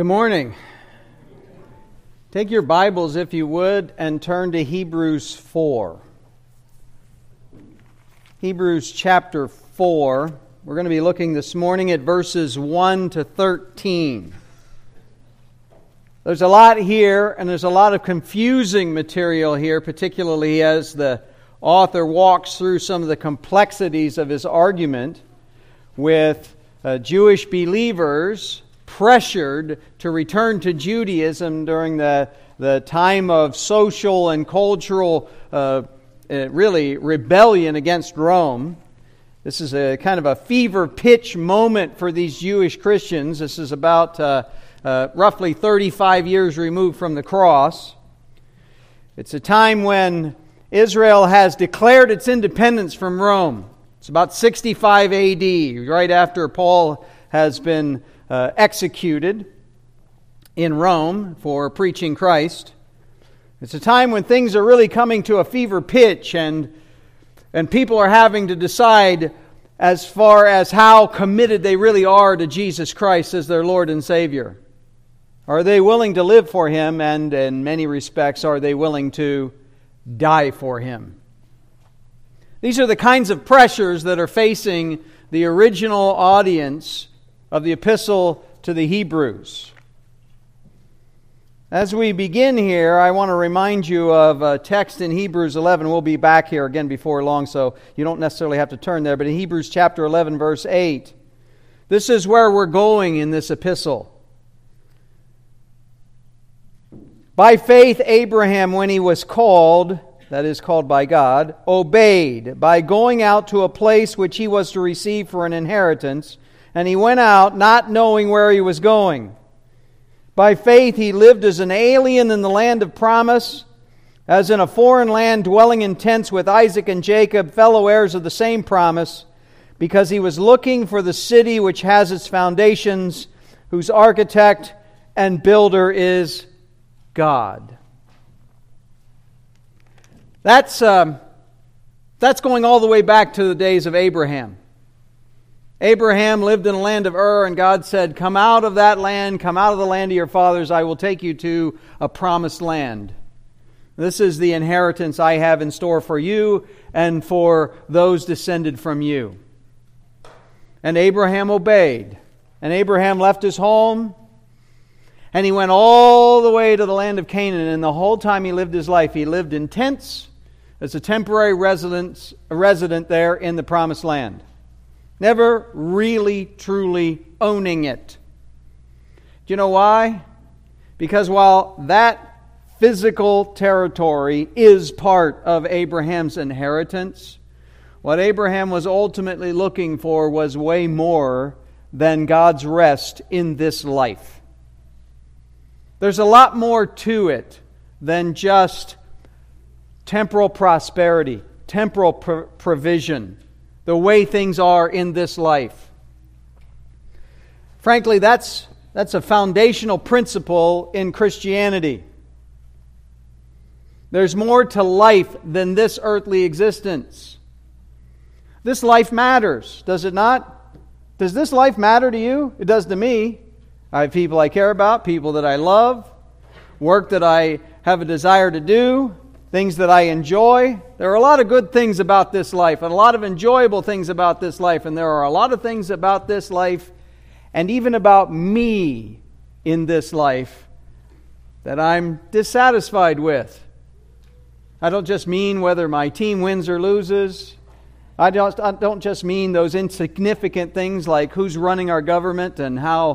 Good morning. Take your Bibles, if you would, and turn to Hebrews 4. Hebrews chapter 4. We're going to be looking this morning at verses 1 to 13. There's a lot here, and there's a lot of confusing material here, particularly as the author walks through some of the complexities of his argument with Jewish believers pressured to return to Judaism during the time of social and cultural really rebellion against Rome. This is a kind of a fever pitch moment for these Jewish Christians. This is about roughly 35 years removed from the cross. It's a time when Israel has declared its independence from Rome. It's about 65 AD, right after Paul has been executed in Rome for preaching Christ. It's a time when things are really coming to a fever pitch, and people are having to decide as far as how committed they really are to Jesus Christ as their Lord and Savior. Are they willing to live for Him, and in many respects, are they willing to die for Him? These are the kinds of pressures that are facing the original audience of the epistle to the Hebrews. As we begin here, I want to remind you of a text in Hebrews 11. We'll be back here again before long, so you don't necessarily have to turn there. But in Hebrews chapter 11, verse 8, this is where we're going in this epistle. By faith, Abraham, when he was called, that is, called by God, obeyed by going out to a place which he was to receive for an inheritance. And he went out not knowing where he was going. By faith he lived as an alien in the land of promise, as in a foreign land, dwelling in tents with Isaac and Jacob, fellow heirs of the same promise, because he was looking for the city which has its foundations, whose architect and builder is God. That's going all the way back to the days of Abraham. Abraham lived in the land of Ur, and God said, come out of that land, come out of the land of your fathers, I will take you to a promised land. This is the inheritance I have in store for you and for those descended from you. And Abraham obeyed. And Abraham left his home, and he went all the way to the land of Canaan. And the whole time he lived his life, he lived in tents as a temporary resident there in the promised land. Never really, truly owning it. Do you know why? Because while that physical territory is part of Abraham's inheritance, what Abraham was ultimately looking for was way more than God's rest in this life. There's a lot more to it than just temporal prosperity, temporal provision, the way things are in this life. Frankly, that's a foundational principle in Christianity. There's more to life than this earthly existence. This life matters, does it not? Does this life matter to you? It does to me. I have people I care about, people that I love, work that I have a desire to do, things that I enjoy. There are a lot of good things about this life and a lot of enjoyable things about this life. And there are a lot of things about this life and even about me in this life that I'm dissatisfied with. I don't just mean whether my team wins or loses. I don't just mean those insignificant things like who's running our government and how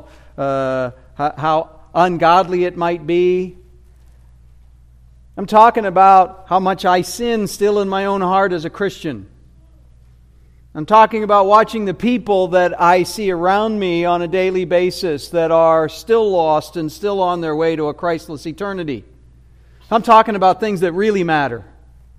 ungodly it might be. I'm talking about how much I sin still in my own heart as a Christian. I'm talking about watching the people that I see around me on a daily basis that are still lost and still on their way to a Christless eternity. I'm talking about things that really matter.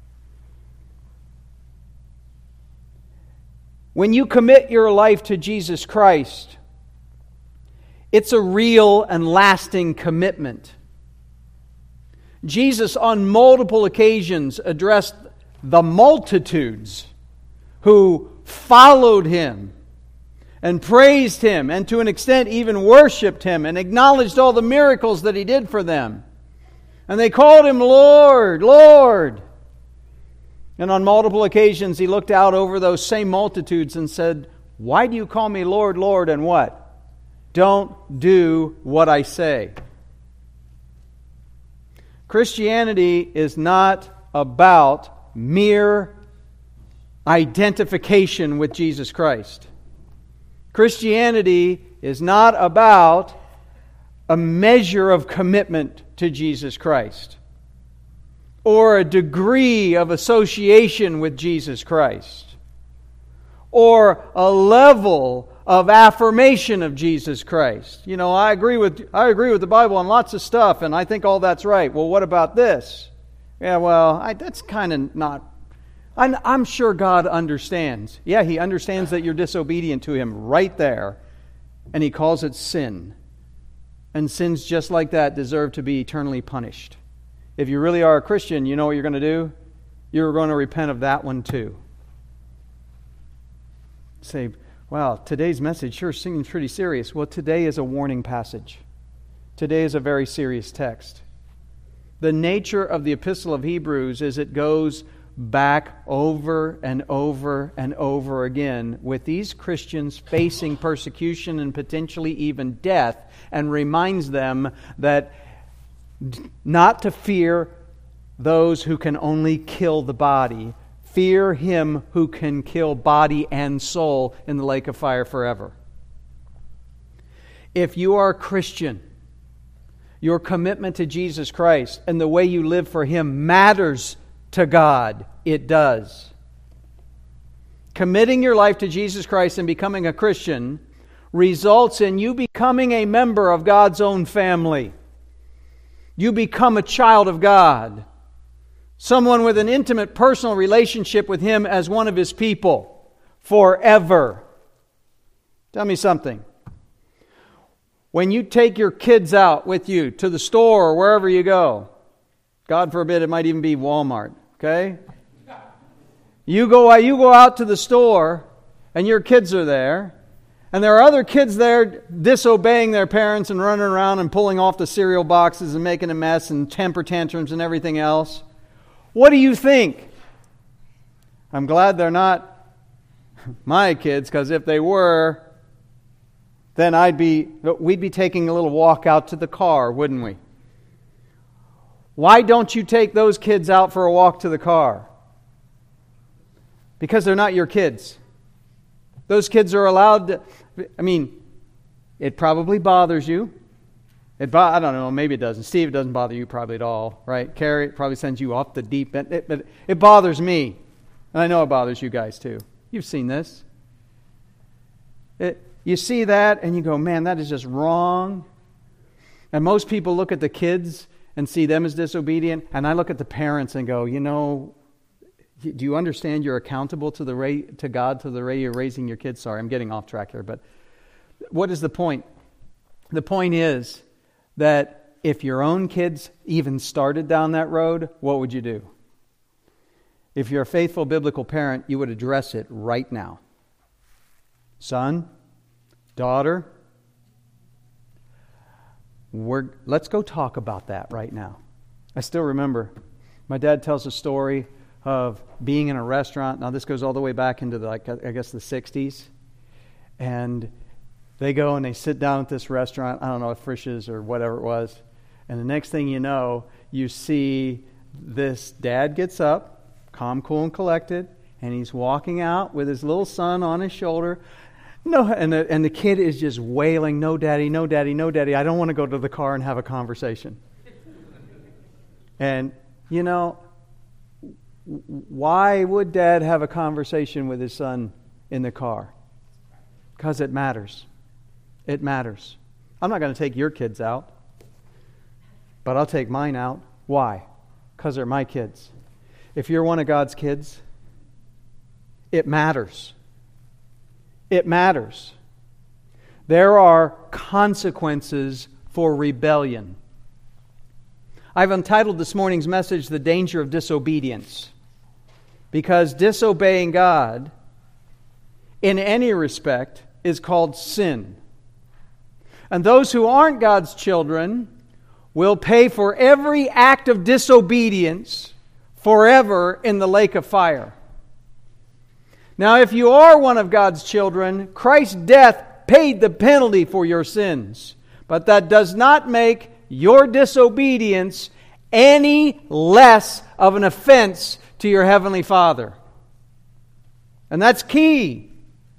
When you commit your life to Jesus Christ, it's a real and lasting commitment. Jesus on multiple occasions addressed the multitudes who followed Him and praised Him, and to an extent even worshipped Him, and acknowledged all the miracles that He did for them. And they called Him Lord, Lord. And on multiple occasions He looked out over those same multitudes and said, "Why do you call me Lord, Lord, and what? Don't do what I say." Christianity is not about mere identification with Jesus Christ. Christianity is not about a measure of commitment to Jesus Christ or a degree of association with Jesus Christ or a level of affirmation of Jesus Christ. You know, I agree with the Bible on lots of stuff, and I think all that's right. Well, what about this? Yeah, well, that's kind of not... I'm sure God understands. Yeah, He understands that you're disobedient to Him right there, and He calls it sin. And sins just like that deserve to be eternally punished. If you really are a Christian, you know what you're going to do? You're going to repent of that one too. Say, wow, today's message sure seems pretty serious. Well, today is a warning passage. Today is a very serious text. The nature of the Epistle of Hebrews is it goes back over and over and over again with these Christians facing persecution and potentially even death, and reminds them that not to fear those who can only kill the body. Fear Him who can kill body and soul in the lake of fire forever. If you are a Christian, your commitment to Jesus Christ and the way you live for Him matters to God. It does. Committing your life to Jesus Christ and becoming a Christian results in you becoming a member of God's own family. You become a child of God. Someone with an intimate personal relationship with Him as one of His people forever. Tell me something. When you take your kids out with you to the store or wherever you go, God forbid it might even be Walmart, okay? You go out to the store and your kids are there, and there are other kids there disobeying their parents and running around and pulling off the cereal boxes and making a mess and temper tantrums and everything else. What do you think? I'm glad they're not my kids, because if they were, then we'd be taking a little walk out to the car, wouldn't we? Why don't you take those kids out for a walk to the car? Because they're not your kids. Those kids are allowed to... it probably bothers you. I don't know, maybe it doesn't. Steve, it doesn't bother you probably at all, right? Carrie, it probably sends you off the deep end. But it bothers me. And I know it bothers you guys too. You've seen this. You see that and you go, man, that is just wrong. And most people look at the kids and see them as disobedient. And I look at the parents and go, do you understand you're accountable to God to the way you're raising your kids? Sorry, I'm getting off track here. But what is the point? The point is that if your own kids even started down that road, what would you do? If you're a faithful biblical parent, you would address it right now. Son, daughter, let's go talk about that right now. I still remember my dad tells a story of being in a restaurant. Now this goes all the way back into the 60s. And they go and they sit down at this restaurant, I don't know, Frisch's or whatever it was. And the next thing you know, you see this dad gets up, calm, cool, and collected, and he's walking out with his little son on his shoulder. No, and the kid is just wailing, "No, Daddy, no, Daddy, no, Daddy. I don't want to go to the car and have a conversation." And, why would Dad have a conversation with his son in the car? Because it matters. It matters. I'm not going to take your kids out, but I'll take mine out. Why? Because they're my kids. If you're one of God's kids, it matters. It matters. There are consequences for rebellion. I've entitled this morning's message, "The Danger of Disobedience," because disobeying God in any respect is called sin. And those who aren't God's children will pay for every act of disobedience forever in the lake of fire. Now, if you are one of God's children, Christ's death paid the penalty for your sins. But that does not make your disobedience any less of an offense to your Heavenly Father. And that's key.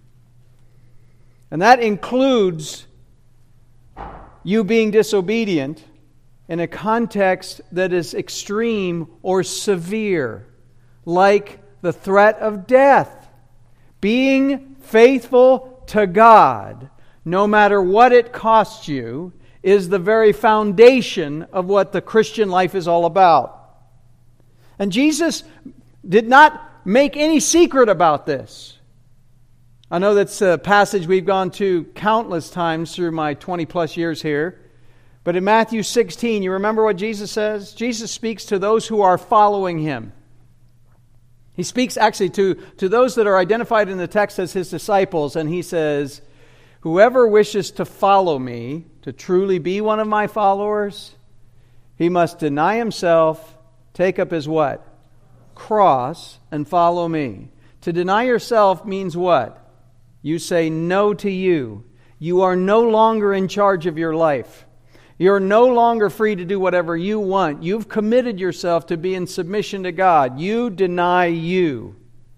And that includes you being disobedient in a context that is extreme or severe, like the threat of death. Being faithful to God, no matter what it costs you, is the very foundation of what the Christian life is all about. And Jesus did not make any secret about this. I know that's a passage we've gone to countless times through my 20 plus years here. But in Matthew 16, you remember what Jesus says? Jesus speaks to those who are following Him. He speaks actually to those that are identified in the text as His disciples, and He says, whoever wishes to follow me, to truly be one of my followers, he must deny himself, take up his what? Cross, and follow me. To deny yourself means what? You say no to you. You are no longer in charge of your life. You're no longer free to do whatever you want. You've committed yourself to be in submission to God. You deny you.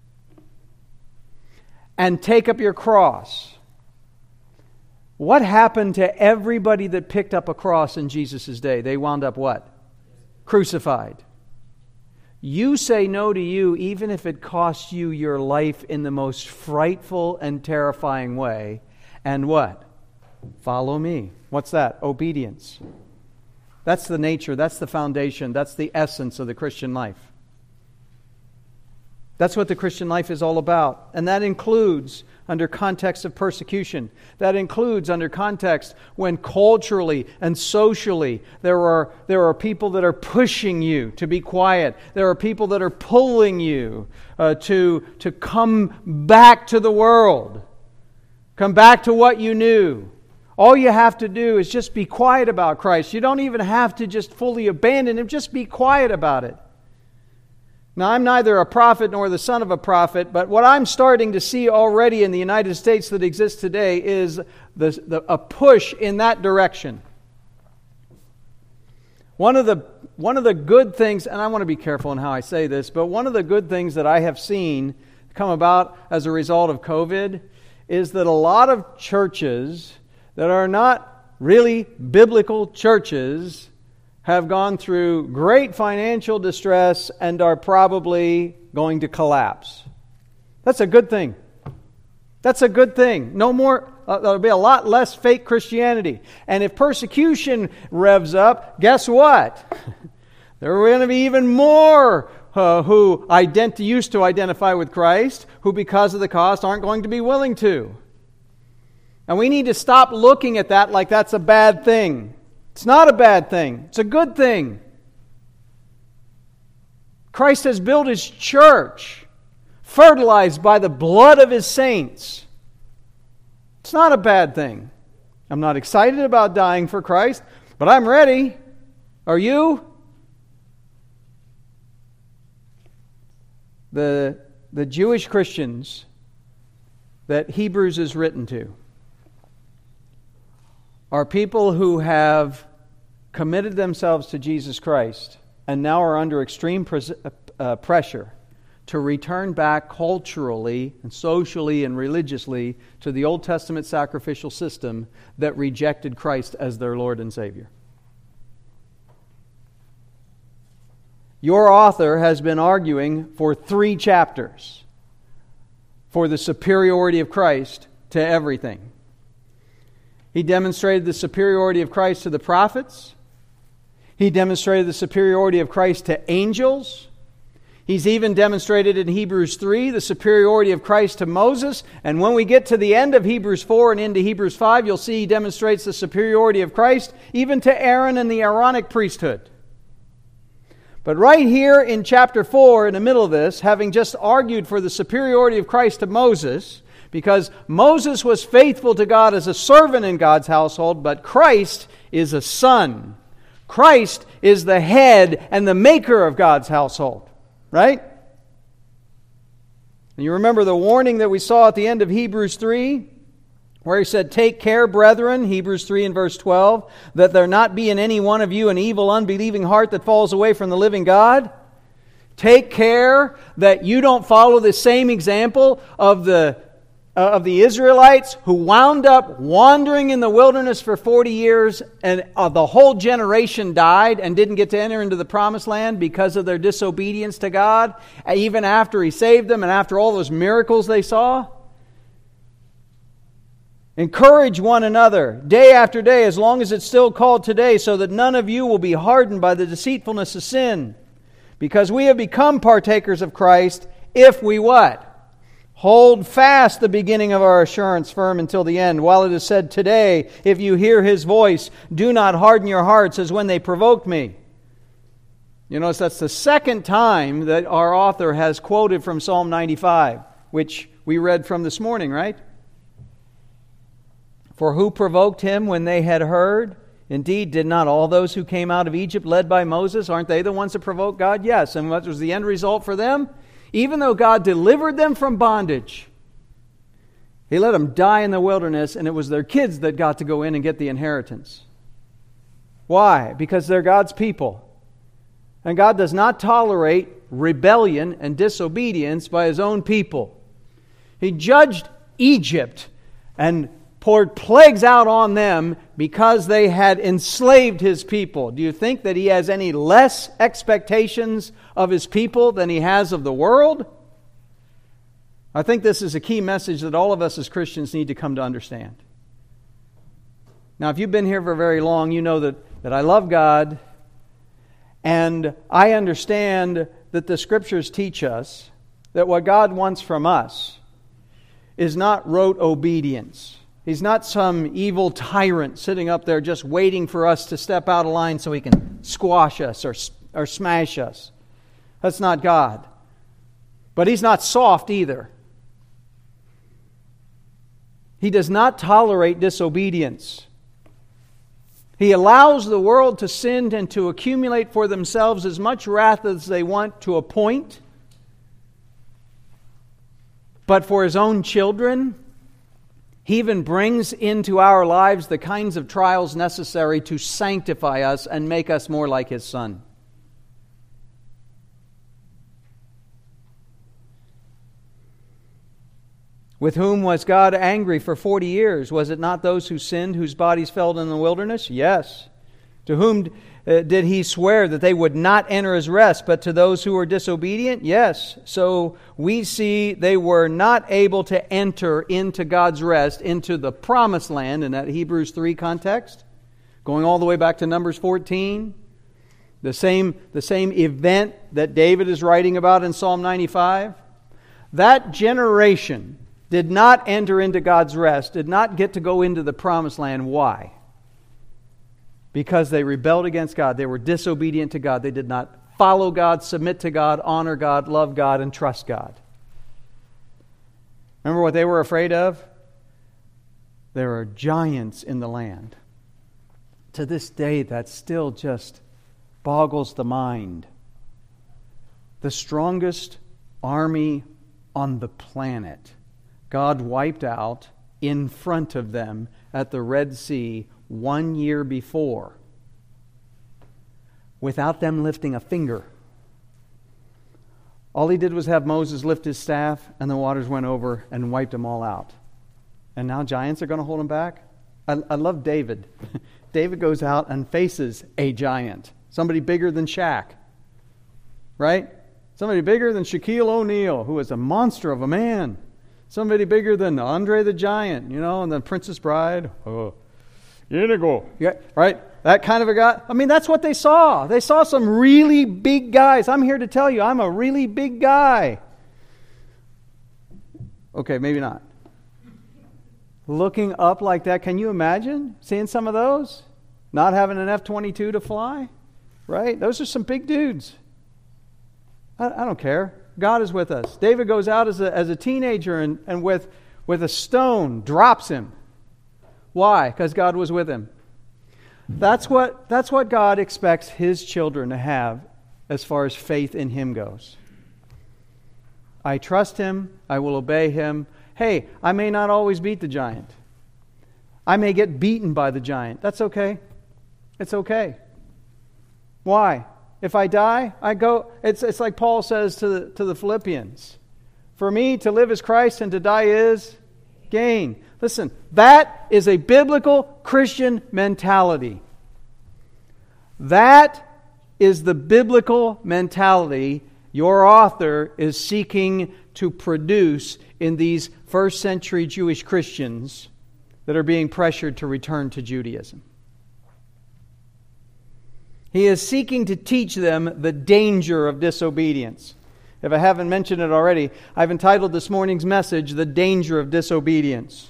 And take up your cross. What happened to everybody that picked up a cross in Jesus' day? They wound up what? Crucified. You say no to you even if it costs you your life in the most frightful and terrifying way. And what? Follow me. What's that? Obedience. That's the nature, that's the foundation, that's the essence of the Christian life. That's what the Christian life is all about. And that includes under context of persecution. That includes under context when culturally and socially there are people that are pushing you to be quiet. There are people that are pulling you to come back to the world. Come back to what you knew. All you have to do is just be quiet about Christ. You don't even have to just fully abandon Him. Just be quiet about it. Now, I'm neither a prophet nor the son of a prophet, but what I'm starting to see already in the United States that exists today is a push in that direction. One of the good things, and I want to be careful in how I say this, but one of the good things that I have seen come about as a result of COVID is that a lot of churches that are not really biblical churches have gone through great financial distress and are probably going to collapse. That's a good thing. That's a good thing. No more, there'll be a lot less fake Christianity. And if persecution revs up, guess what? There are going to be even more who used to identify with Christ, who because of the cost aren't going to be willing to. And we need to stop looking at that like that's a bad thing. It's not a bad thing. It's a good thing. Christ has built His church, fertilized by the blood of His saints. It's not a bad thing. I'm not excited about dying for Christ, but I'm ready. Are you? The Jewish Christians that Hebrews is written to are people who have committed themselves to Jesus Christ and now are under extreme pressure to return back culturally and socially and religiously to the Old Testament sacrificial system that rejected Christ as their Lord and Savior. Your author has been arguing for 3 chapters for the superiority of Christ to everything. He demonstrated the superiority of Christ to the prophets. He demonstrated the superiority of Christ to angels. He's even demonstrated in Hebrews 3 the superiority of Christ to Moses. And when we get to the end of Hebrews 4 and into Hebrews 5, you'll see he demonstrates the superiority of Christ even to Aaron and the Aaronic priesthood. But right here in chapter 4, in the middle of this, having just argued for the superiority of Christ to Moses, Because Moses was faithful to God as a servant in God's household, but Christ is a son. Christ is the head and the maker of God's household. Right? And you remember the warning that we saw at the end of Hebrews 3? Where he said, "Take care, brethren," Hebrews 3 and verse 12, "that there not be in any one of you an evil, unbelieving heart that falls away from the living God." Take care that you don't follow the same example of the Israelites who wound up wandering in the wilderness for 40 years and the whole generation died and didn't get to enter into the promised land because of their disobedience to God, even after He saved them and after all those miracles they saw. Encourage one another day after day, as long as it's still called today, so that none of you will be hardened by the deceitfulness of sin. Because we have become partakers of Christ, if we what? Hold fast the beginning of our assurance firm until the end. While it is said today, if you hear His voice, do not harden your hearts as when they provoked me. You notice that's the second time that our author has quoted from Psalm 95, which we read from this morning, right? For who provoked him when they had heard? Indeed, did not all those who came out of Egypt led by Moses, aren't they the ones that provoked God? Yes. And what was the end result for them? Even though God delivered them from bondage, He let them die in the wilderness, and it was their kids that got to go in and get the inheritance. Why? Because they're God's people. And God does not tolerate rebellion and disobedience by His own people. He judged Egypt and poured plagues out on them because they had enslaved His people. Do you think that He has any less expectations of His people than He has of the world? I think this is a key message that all of us as Christians need to come to understand. Now, if you've been here for very long, you know that I love God, and I understand that the Scriptures teach us that what God wants from us is not rote obedience. He's not some evil tyrant sitting up there just waiting for us to step out of line so He can squash us or smash us. That's not God. But He's not soft either. He does not tolerate disobedience. He allows the world to sin and to accumulate for themselves as much wrath as they want to a point. But for His own children, He even brings into our lives the kinds of trials necessary to sanctify us and make us more like His Son. With whom was God angry for 40 years? Was it not those who sinned, whose bodies fell in the wilderness? Yes. To whom did He swear that they would not enter His rest, but to those who were disobedient? Yes. So we see they were not able to enter into God's rest, into the promised land in that Hebrews 3 context. Going all the way back to Numbers 14. The same event that David is writing about in Psalm 95. That generation did not enter into God's rest, did not get to go into the promised land. Why? Because they rebelled against God. They were disobedient to God. They did not follow God, submit to God, honor God, love God, and trust God. Remember what they were afraid of? There are giants in the land. To this day, that still just boggles the mind. The strongest army on the planet, God wiped out in front of them at the Red Sea 1 year before, without them lifting a finger. All He did was have Moses lift his staff, and the waters went over and wiped them all out. And now giants are going to hold him back? I love David. David goes out and faces a giant. Somebody bigger than Shaq. Right? Somebody bigger than Shaquille O'Neal, who is a monster of a man. Somebody bigger than Andre the Giant, and the Princess Bride. Oh, Inigo. Yeah, right? That kind of a guy. I mean, that's what they saw. They saw some really big guys. I'm here to tell you, I'm a really big guy. Okay, maybe not. Looking up like that, can you imagine seeing some of those? Not having an F-22 to fly? Right? Those are some big dudes. I don't care. God is with us. David goes out as a teenager and with with a stone, drops him. Why? Because God was with him. That's what God expects His children to have as far as faith in Him goes. I trust Him. I will obey Him. Hey, I may not always beat the giant. I may get beaten by the giant. That's okay. It's okay. Why? If I die, I go. It's like Paul says to the Philippians. For me, to live is Christ and to die is gain. Listen, that is a biblical Christian mentality. That is the biblical mentality your author is seeking to produce in these first century Jewish Christians that are being pressured to return to Judaism. He is seeking to teach them the danger of disobedience. If I haven't mentioned it already, I've entitled this morning's message, The Danger of Disobedience.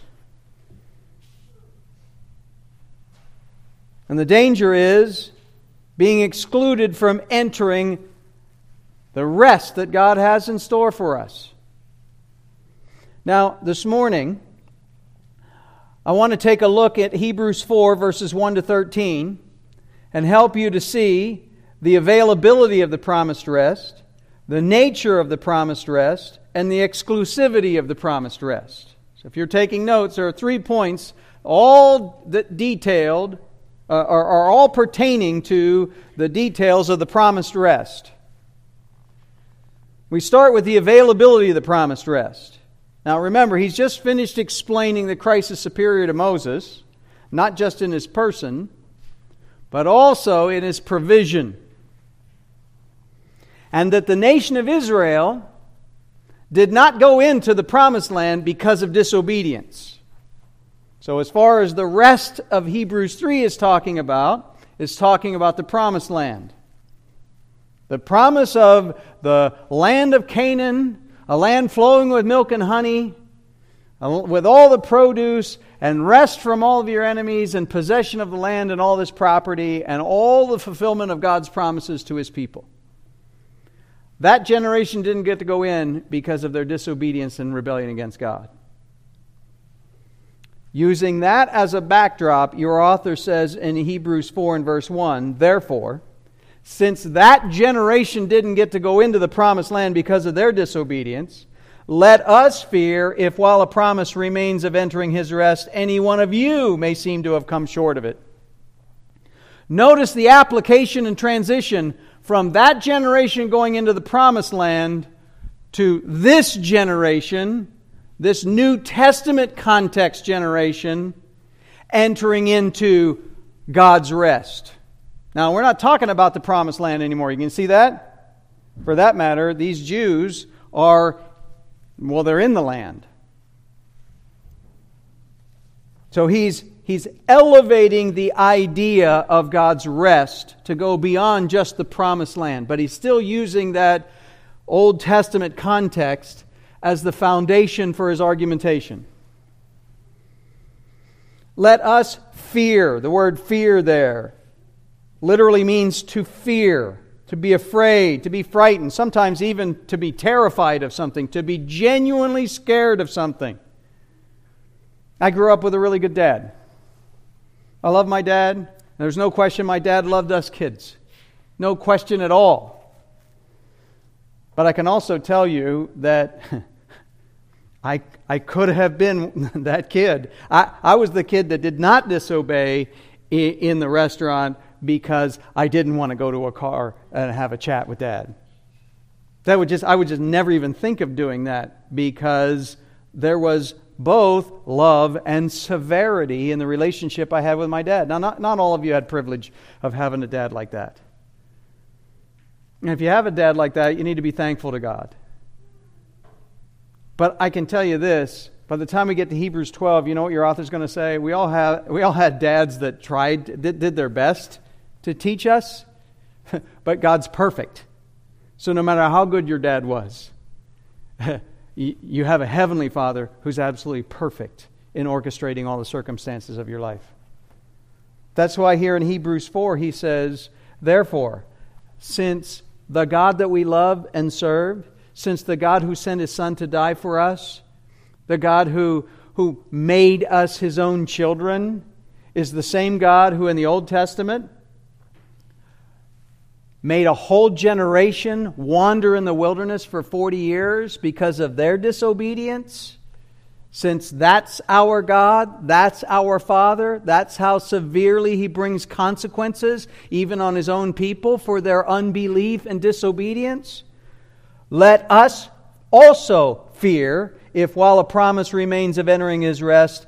And the danger is being excluded from entering the rest that God has in store for us. Now, this morning, I want to take a look at Hebrews 4, verses 1 to 13, and help you to see the availability of the promised rest, the nature of the promised rest, and the exclusivity of the promised rest. So if you're taking notes, there are 3 points, all that detailed, are all pertaining to the details of the promised rest. We start with the availability of the promised rest. Now remember, he's just finished explaining that Christ is superior to Moses, not just in his person, but also in his provision. And that the nation of Israel did not go into the promised land because of disobedience. So as far as the rest of Hebrews 3 is talking about the promised land. The promise of the land of Canaan, a land flowing with milk and honey, with all the produce, and rest from all of your enemies, and possession of the land and all this property, and all the fulfillment of God's promises to His people. That generation didn't get to go in because of their disobedience and rebellion against God. Using that as a backdrop, your author says in Hebrews 4 and verse 1, therefore, since that generation didn't get to go into the promised land because of their disobedience, let us fear if while a promise remains of entering His rest, any one of you may seem to have come short of it. Notice the application and transition from that generation going into the promised land to this generation, this New Testament context generation, entering into God's rest. Now, we're not talking about the promised land anymore. You can see that? For that matter, these Jews they're in the land. So he's elevating the idea of God's rest to go beyond just the promised land. But he's still using that Old Testament context as the foundation for his argumentation. Let us fear. The word fear there literally means to fear, to be afraid, to be frightened, sometimes even to be terrified of something, to be genuinely scared of something. I grew up with a really good dad. I love my dad. There's no question my dad loved us kids. No question at all. But I can also tell you that I could have been that kid. I was the kid that did not disobey in the restaurant because I didn't want to go to a car and have a chat with Dad. I would just never even think of doing that because there was both love and severity in the relationship I had with my dad. Now, not all of you had privilege of having a dad like that. And if you have a dad like that, you need to be thankful to God. But I can tell you this, by the time we get to Hebrews 12, you know what your author's going to say? We all had dads that did their best to teach us, but God's perfect. So no matter how good your dad was, you have a heavenly Father who's absolutely perfect in orchestrating all the circumstances of your life. That's why here in Hebrews 4 he says, therefore, since the God that we love and serve, since the God who sent His Son to die for us, the God who made us His own children, is the same God who in the Old Testament made a whole generation wander in the wilderness for 40 years because of their disobedience. Since that's our God, that's our Father, that's how severely He brings consequences, even on His own people, for their unbelief and disobedience. Let us also fear, if while a promise remains of entering His rest,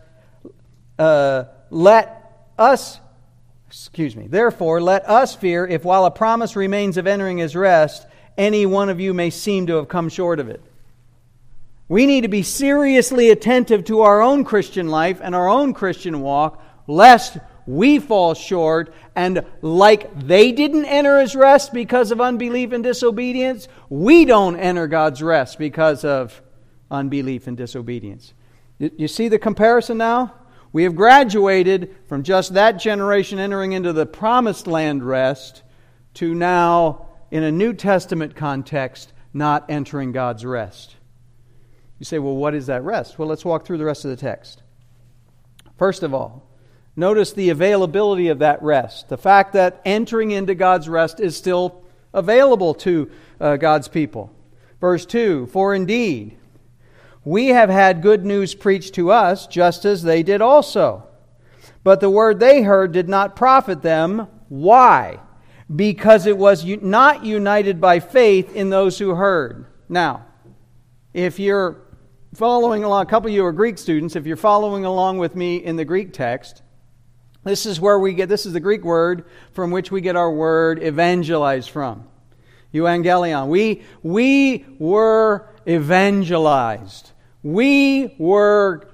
Therefore, let us fear, if while a promise remains of entering His rest, any one of you may seem to have come short of it. We need to be seriously attentive to our own Christian life and our own Christian walk, lest we fall short, and like they didn't enter His rest because of unbelief and disobedience, we don't enter God's rest because of unbelief and disobedience. You see the comparison now? We have graduated from just that generation entering into the promised land rest to now, in a New Testament context, not entering God's rest. You say, well, what is that rest? Well, let's walk through the rest of the text. First of all, notice the availability of that rest. The fact that entering into God's rest is still available to God's people. Verse 2, for indeed, we have had good news preached to us, just as they did also. But the word they heard did not profit them. Why? Because it was not united by faith in those who heard. Now, if you're following along, a couple of you are Greek students, if you're following along with me in the Greek text, this is the Greek word from which we get our word evangelize from. Euangelion. We were evangelized. We were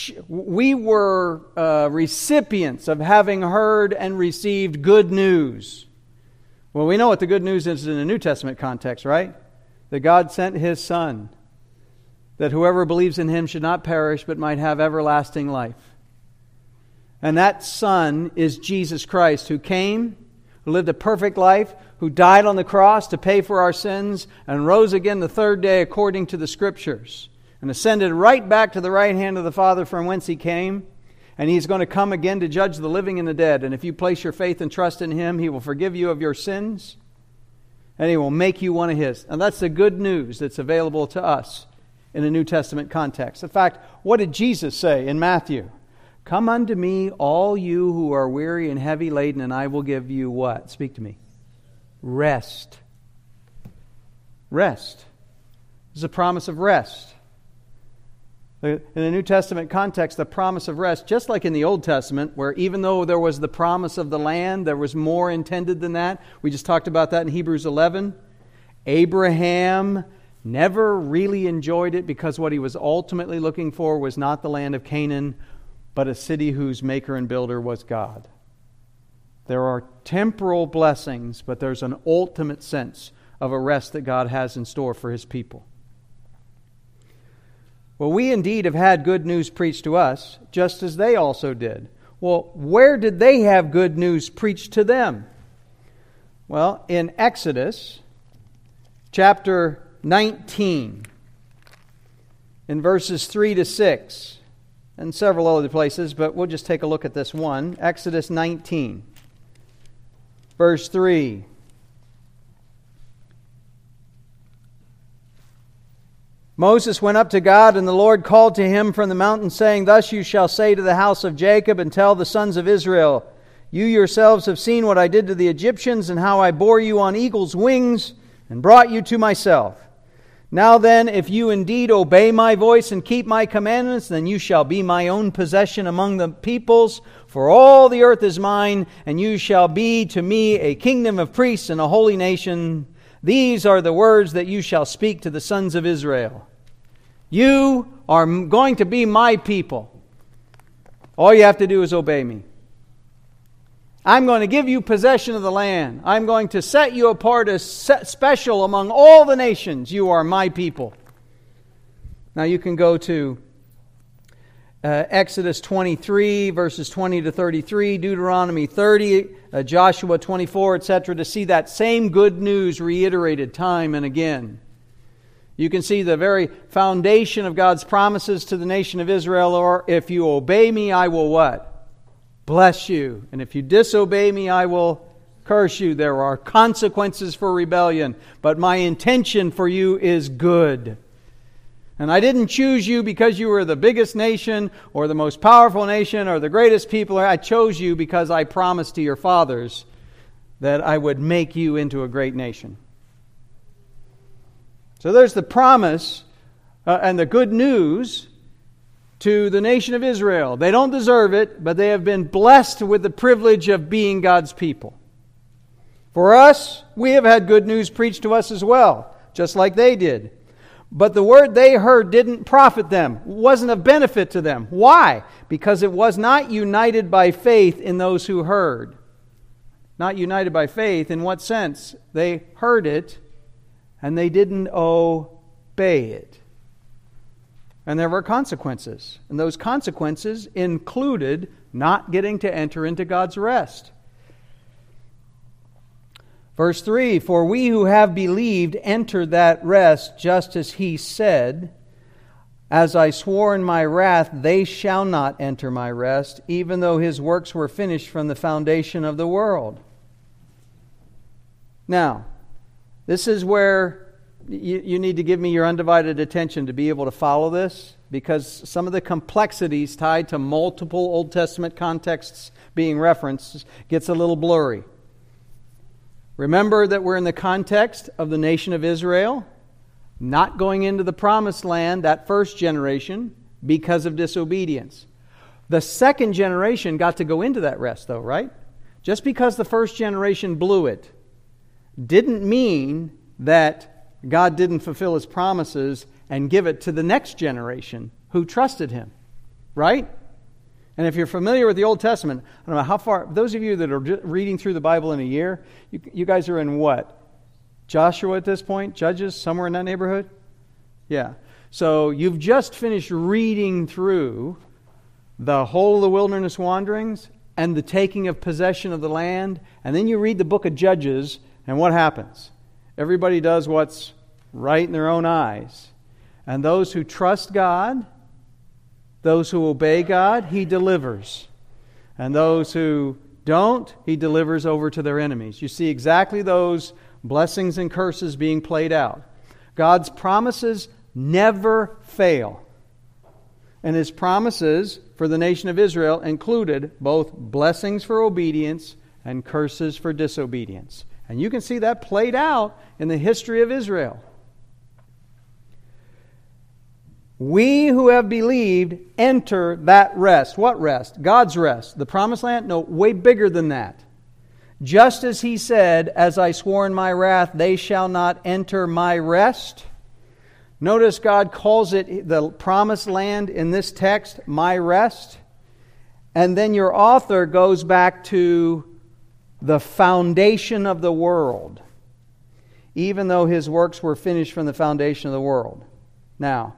recipients of having heard and received good news. Well, we know what the good news is in the New Testament context, right? That God sent His Son, that whoever believes in Him should not perish but might have everlasting life. And that Son is Jesus Christ, who came, who lived a perfect life, who died on the cross to pay for our sins, and rose again the third day according to the Scriptures, and ascended right back to the right hand of the Father from whence He came. And He's going to come again to judge the living and the dead. And if you place your faith and trust in Him, He will forgive you of your sins, and He will make you one of His. And that's the good news that's available to us in a New Testament context. In fact, what did Jesus say in Matthew? Come unto me, all you who are weary and heavy laden, and I will give you what? Speak to me. Rest. Rest. This is a promise of rest. In the New Testament context, the promise of rest, just like in the Old Testament, where even though there was the promise of the land, there was more intended than that. We just talked about that in Hebrews 11. Abraham never really enjoyed it because what he was ultimately looking for was not the land of Canaan, but a city whose maker and builder was God. There are temporal blessings, but there's an ultimate sense of a rest that God has in store for His people. Well, we indeed have had good news preached to us, just as they also did. Well, where did they have good news preached to them? Well, in Exodus chapter 19, in verses 3 to 6, and several other places, but we'll just take a look at this one. Exodus 19, verse 3. Moses went up to God, and the Lord called to him from the mountain, saying, Thus you shall say to the house of Jacob, and tell the sons of Israel, You yourselves have seen what I did to the Egyptians, and how I bore you on eagle's wings, and brought you to myself. Now then, if you indeed obey my voice and keep my commandments, then you shall be my own possession among the peoples, for all the earth is mine, and you shall be to me a kingdom of priests and a holy nation. These are the words that you shall speak to the sons of Israel. You are going to be my people. All you have to do is obey me. I'm going to give you possession of the land. I'm going to set you apart as special among all the nations. You are my people. Now you can go to Exodus 23, verses 20 to 33, Deuteronomy 30, Joshua 24, etc., to see that same good news reiterated time and again. You can see the very foundation of God's promises to the nation of Israel are, if you obey me, I will what? Bless you. And if you disobey me, I will curse you. There are consequences for rebellion, but my intention for you is good. And I didn't choose you because you were the biggest nation or the most powerful nation or the greatest people. I chose you because I promised to your fathers that I would make you into a great nation. So there's the promise and the good news to the nation of Israel. They don't deserve it, but they have been blessed with the privilege of being God's people. For us, we have had good news preached to us as well, just like they did. But the word they heard didn't profit them, wasn't of benefit to them. Why? Because it was not united by faith in those who heard. Not united by faith in what sense? They heard it and they didn't obey it. And there were consequences. And those consequences included not getting to enter into God's rest. Verse 3, for we who have believed enter that rest, just as he said, as I swore in my wrath, they shall not enter my rest, even though his works were finished from the foundation of the world. Now, this is where you need to give me your undivided attention to be able to follow this, because some of the complexities tied to multiple Old Testament contexts being referenced gets a little blurry. Remember that we're in the context of the nation of Israel not going into the promised land, that first generation, because of disobedience. The second generation got to go into that rest, though, right? Just because the first generation blew it didn't mean that God didn't fulfill His promises and give it to the next generation who trusted Him, right? And if you're familiar with the Old Testament, I don't know how far, those of you that are reading through the Bible in a year, you guys are in what? Joshua at this point? Judges? Somewhere in that neighborhood? Yeah. So you've just finished reading through the whole of the wilderness wanderings and the taking of possession of the land, and then you read the book of Judges, and what happens? Everybody does what's right in their own eyes. And those who trust God, those who obey God, He delivers. And those who don't, He delivers over to their enemies. You see exactly those blessings and curses being played out. God's promises never fail. And His promises for the nation of Israel included both blessings for obedience and curses for disobedience. And you can see that played out in the history of Israel. We who have believed enter that rest. What rest? God's rest. The promised land? No, way bigger than that. Just as He said, as I swore in my wrath, they shall not enter my rest. Notice God calls it the promised land in this text, my rest. And then your author goes back to the foundation of the world, even though His works were finished from the foundation of the world. Now,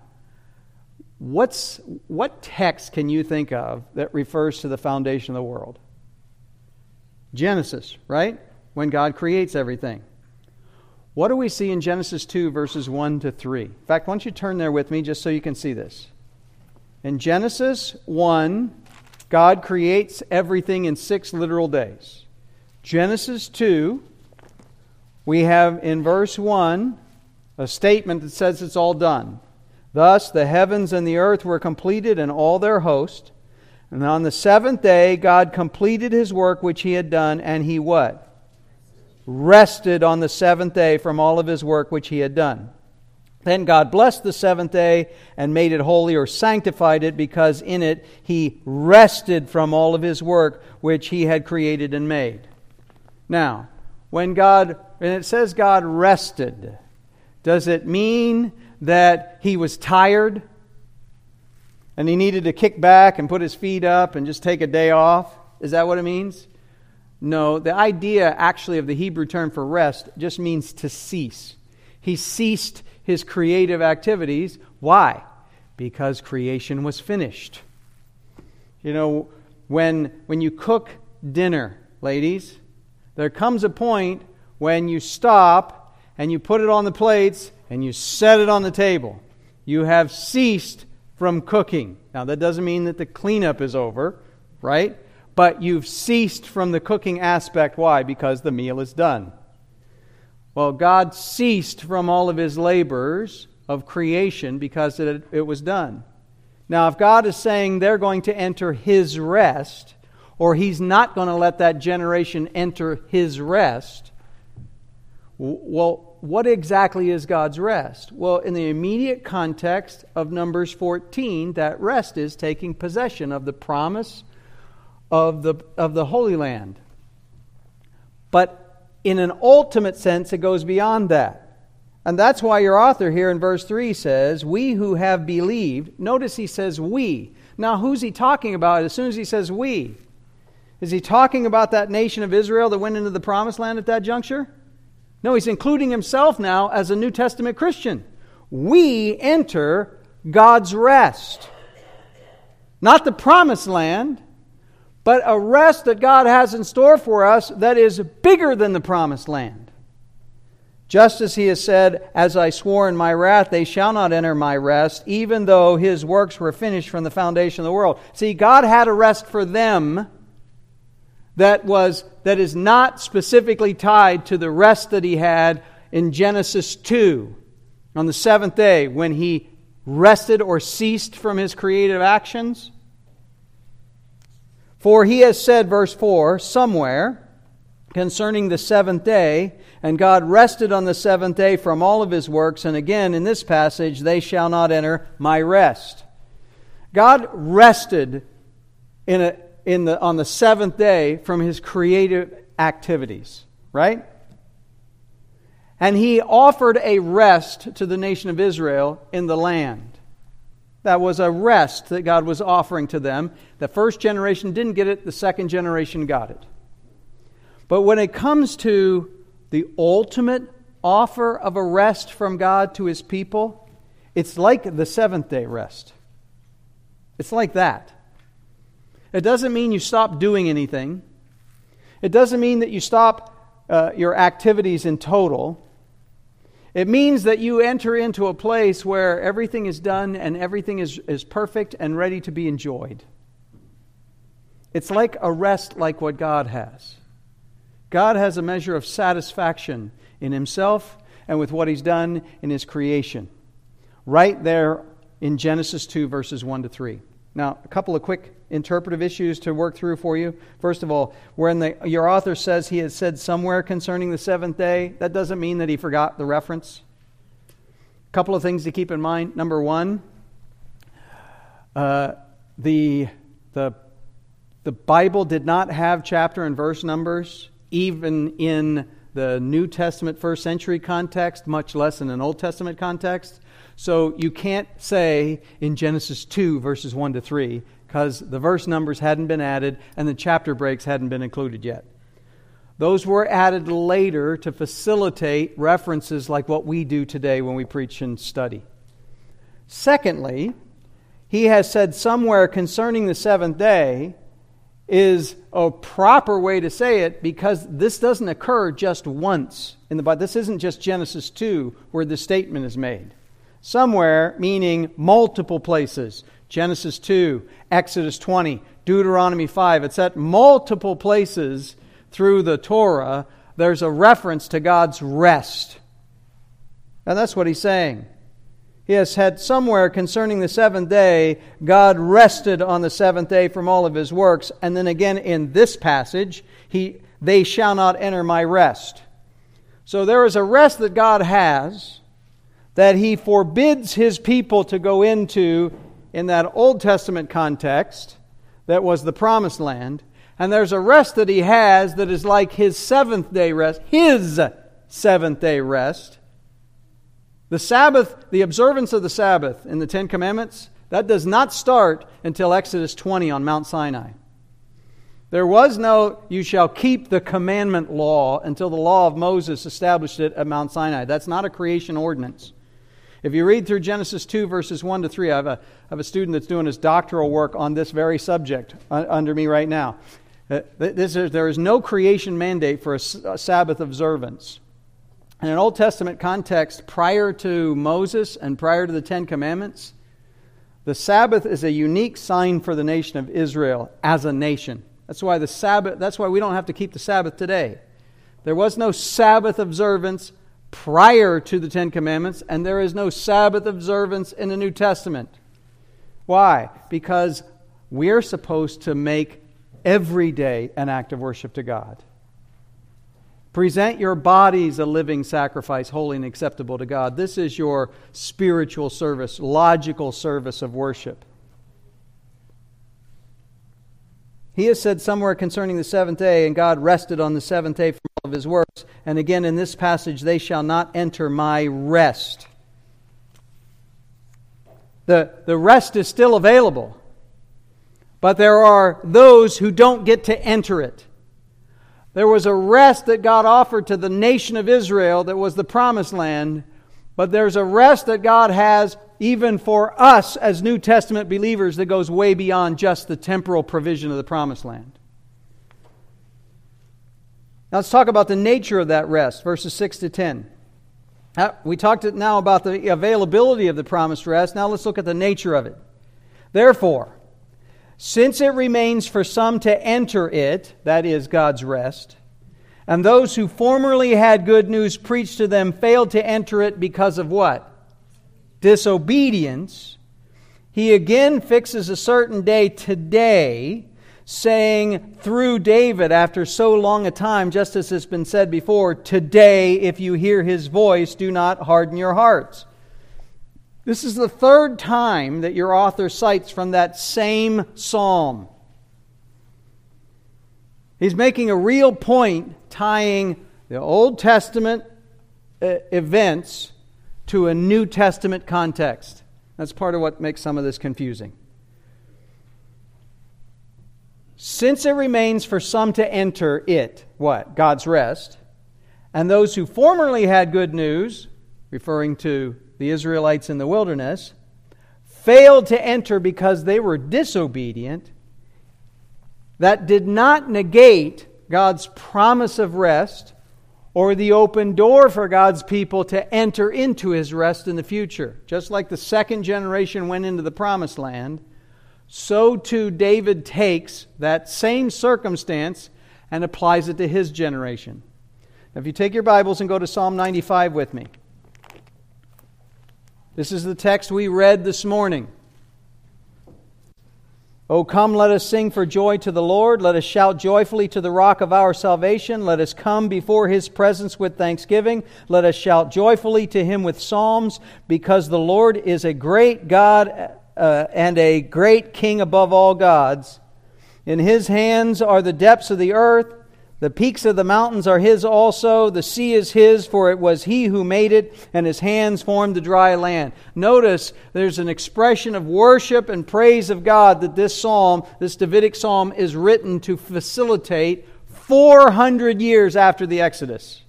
what text can you think of that refers to the foundation of the world? Genesis, right? When God creates everything. What do we see in Genesis 2, verses 1 to 3? In fact, why don't you turn there with me just so you can see this. In Genesis 1, God creates everything in 6 literal days. Genesis 2, we have in verse 1 a statement that says it's all done. Thus the heavens and the earth were completed and all their host. And on the 7th day God completed His work which He had done, and He what? Rested on the 7th day from all of His work which He had done. Then God blessed the 7th day and made it holy, or sanctified it, because in it He rested from all of His work which He had created and made. Now, when it says God rested, does it mean that He was tired and He needed to kick back and put His feet up and just take a day off? Is that what it means? No, the idea actually of the Hebrew term for rest just means to cease. He ceased His creative activities. Why? Because creation was finished. You know, when you cook dinner, ladies, there comes a point when you stop and you put it on the plates and you set it on the table, you have ceased from cooking. Now, that doesn't mean that the cleanup is over, right? But you've ceased from the cooking aspect. Why? Because the meal is done. Well, God ceased from all of His labors of creation because it was done. Now, if God is saying they're going to enter His rest, or He's not going to let that generation enter His rest, well, what exactly is God's rest? Well, in the immediate context of Numbers 14, that rest is taking possession of the promise of the Holy Land. But in an ultimate sense, it goes beyond that. And that's why your author here in verse 3 says, we who have believed. Notice he says we. Now, who's he talking about as soon as he says we? Is he talking about that nation of Israel that went into the promised land at that juncture? No, he's including himself now as a New Testament Christian. We enter God's rest. Not the promised land, but a rest that God has in store for us that is bigger than the promised land. Just as He has said, as I swore in my wrath, they shall not enter my rest, even though His works were finished from the foundation of the world. See, God had a rest for them that is not specifically tied to the rest that He had in Genesis 2 on the seventh day when He rested or ceased from His creative actions. For He has said, verse 4, somewhere concerning the seventh day, and God rested on the seventh day from all of His works, and again in this passage, they shall not enter my rest. God rested on the seventh day from His creative activities, right? And He offered a rest to the nation of Israel in the land. That was a rest that God was offering to them. The first generation didn't get it, the second generation got it. But when it comes to the ultimate offer of a rest from God to His people, it's like the seventh day rest. It's like that. It doesn't mean you stop doing anything. It doesn't mean that you stop your activities in total. It means that you enter into a place where everything is done and everything is perfect and ready to be enjoyed. It's like a rest like what God has. God has a measure of satisfaction in Himself and with what He's done in His creation. Right there in Genesis 2, verses 1 to 3. Now, a couple of quick interpretive issues to work through for you. First of all, when your author says he had said somewhere concerning the seventh day, that doesn't mean that he forgot the reference. A couple of things to keep in mind. Number one, the Bible did not have chapter and verse numbers, even in the New Testament first century context, much less in an Old Testament context. So you can't say in Genesis 2, verses 1 to 3, because the verse numbers hadn't been added and the chapter breaks hadn't been included yet. Those were added later to facilitate references like what we do today when we preach and study. Secondly, he has said somewhere concerning the seventh day is a proper way to say it because this doesn't occur just once in the Bible. This isn't just Genesis 2 where the statement is made. Somewhere, meaning multiple places. Genesis 2, Exodus 20, Deuteronomy 5. It's at multiple places through the Torah. There's a reference to God's rest. And that's what he's saying. He has had somewhere concerning the seventh day, God rested on the seventh day from all of His works. And then again in this passage, they shall not enter my rest. So there is a rest that God has that He forbids His people to go into in that Old Testament context that was the promised land. And there's a rest that He has that is like His seventh day rest, His seventh day rest. The Sabbath, the observance of the Sabbath in the Ten Commandments, that does not start until Exodus 20 on Mount Sinai. There was no, you shall keep the commandment law until the law of Moses established it at Mount Sinai. That's not a creation ordinance. If you read through Genesis 2, verses 1 to 3, I have a student that's doing his doctoral work on this very subject under me right now. There is no creation mandate for a Sabbath observance. In an Old Testament context, prior to Moses and prior to the Ten Commandments, the Sabbath is a unique sign for the nation of Israel as a nation. That's why we don't have to keep the Sabbath today. There was no Sabbath observance prior to the Ten Commandments, and there is no Sabbath observance in the New Testament. Why? Because we're supposed to make every day an act of worship to God. Present your bodies a living sacrifice, holy and acceptable to God. This is your spiritual service, logical service of worship. He has said somewhere concerning the seventh day, and God rested on the seventh day from all of His works. And again in this passage, they shall not enter my rest. The rest is still available, but there are those who don't get to enter it. There was a rest that God offered to the nation of Israel that was the promised land, but there's a rest that God has even for us as New Testament believers that goes way beyond just the temporal provision of the promised land. Now let's talk about the nature of that rest, verses 6 to 10. We talked now about the availability of the promised rest. Now let's look at the nature of it. Therefore, since it remains for some to enter it, that is God's rest, and those who formerly had good news preached to them failed to enter it because of what? Disobedience. He again fixes a certain day today, saying through David after so long a time, just as has been said before, today if you hear His voice, do not harden your hearts. This is the third time that your author cites from that same psalm. He's making a real point tying the Old Testament events to a New Testament context. That's part of what makes some of this confusing. Since it remains for some to enter it, what? God's rest. And those who formerly had good news, referring to the Israelites in the wilderness, failed to enter because they were disobedient. That did not negate God's promise of rest or the open door for God's people to enter into His rest in the future. Just like the second generation went into the promised land, so too David takes that same circumstance and applies it to his generation. Now, if you take your Bibles and go to Psalm 95 with me. This is the text we read this morning. O come, let us sing for joy to the Lord. Let us shout joyfully to the rock of our salvation. Let us come before His presence with thanksgiving. Let us shout joyfully to Him with psalms, because the Lord is a great God and a great King above all gods. In His hands are the depths of the earth. The peaks of the mountains are His also. The sea is His, for it was He who made it, and His hands formed the dry land. Notice there's an expression of worship and praise of God that this psalm, this Davidic psalm, is written to facilitate 400 years after the Exodus.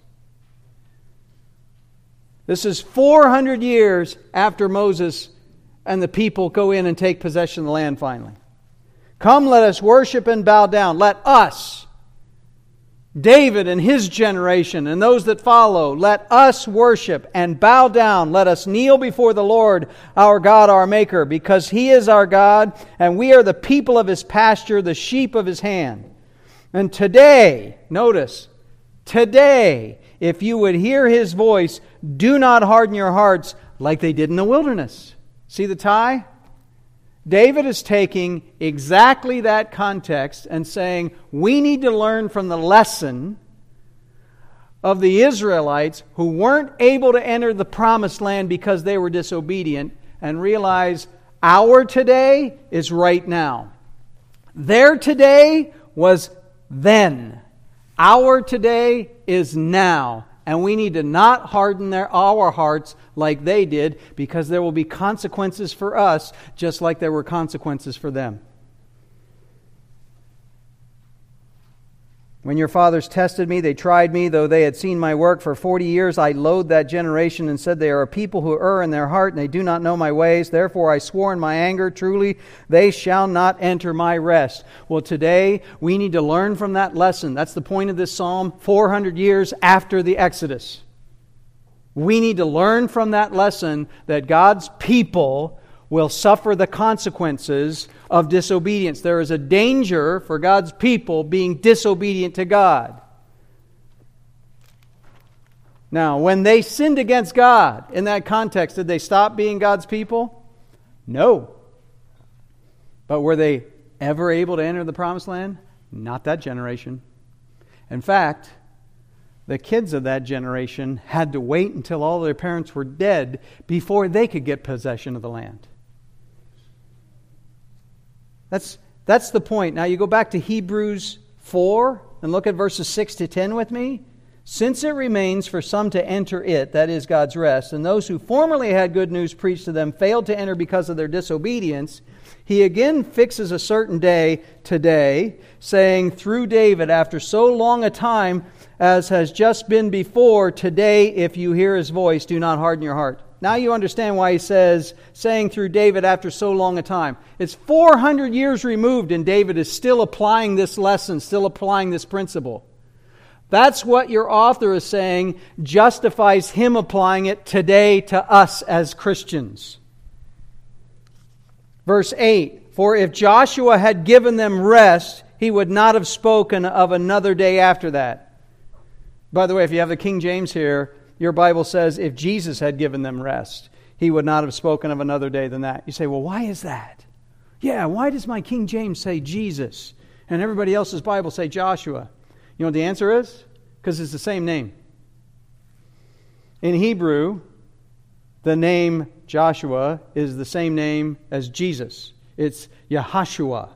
This is 400 years after Moses and the people go in and take possession of the land finally. Come, let us worship and bow down. Let us, David and his generation and those that follow, let us worship and bow down. Let us kneel before the Lord, our God, our Maker, because He is our God, and we are the people of His pasture, the sheep of His hand. And today, notice, today, if you would hear His voice, do not harden your hearts like they did in the wilderness. See the tie? David is taking exactly that context and saying, we need to learn from the lesson of the Israelites who weren't able to enter the promised land because they were disobedient, and realize our today is right now. Their today was then. Our today is now. And we need to not harden our hearts like they did, because there will be consequences for us just like there were consequences for them. When your fathers tested me, they tried me, though they had seen my work. For 40 years I loathed that generation and said, they are a people who err in their heart, and they do not know my ways. Therefore I swore in my anger, truly they shall not enter my rest. Well, today we need to learn from that lesson. That's the point of this psalm, 400 years after the Exodus. We need to learn from that lesson that God's people will suffer the consequences of disobedience. There is a danger for God's people being disobedient to God. Now, when they sinned against God, in that context, did they stop being God's people? No. But were they ever able to enter the promised land? Not that generation. In fact, the kids of that generation had to wait until all their parents were dead before they could get possession of the land. That's the point. Now you go back to Hebrews 4 and look at verses 6 to 10 with me. Since it remains for some to enter it, that is God's rest, and those who formerly had good news preached to them failed to enter because of their disobedience, He again fixes a certain day today, saying through David, after so long a time as has just been before, today if you hear His voice, do not harden your heart. Now you understand why He says, saying through David after so long a time. It's 400 years removed and David is still applying this lesson, still applying this principle. That's what your author is saying justifies him applying it today to us as Christians. Verse 8, for if Joshua had given them rest, he would not have spoken of another day after that. By the way, if you have the King James here, your Bible says if Jesus had given them rest, he would not have spoken of another day than that. You say, well, why is that? Yeah, why does my King James say Jesus and everybody else's Bible say Joshua? You know what the answer is? Because it's the same name. In Hebrew, the name Joshua is the same name as Jesus. It's Yahashua.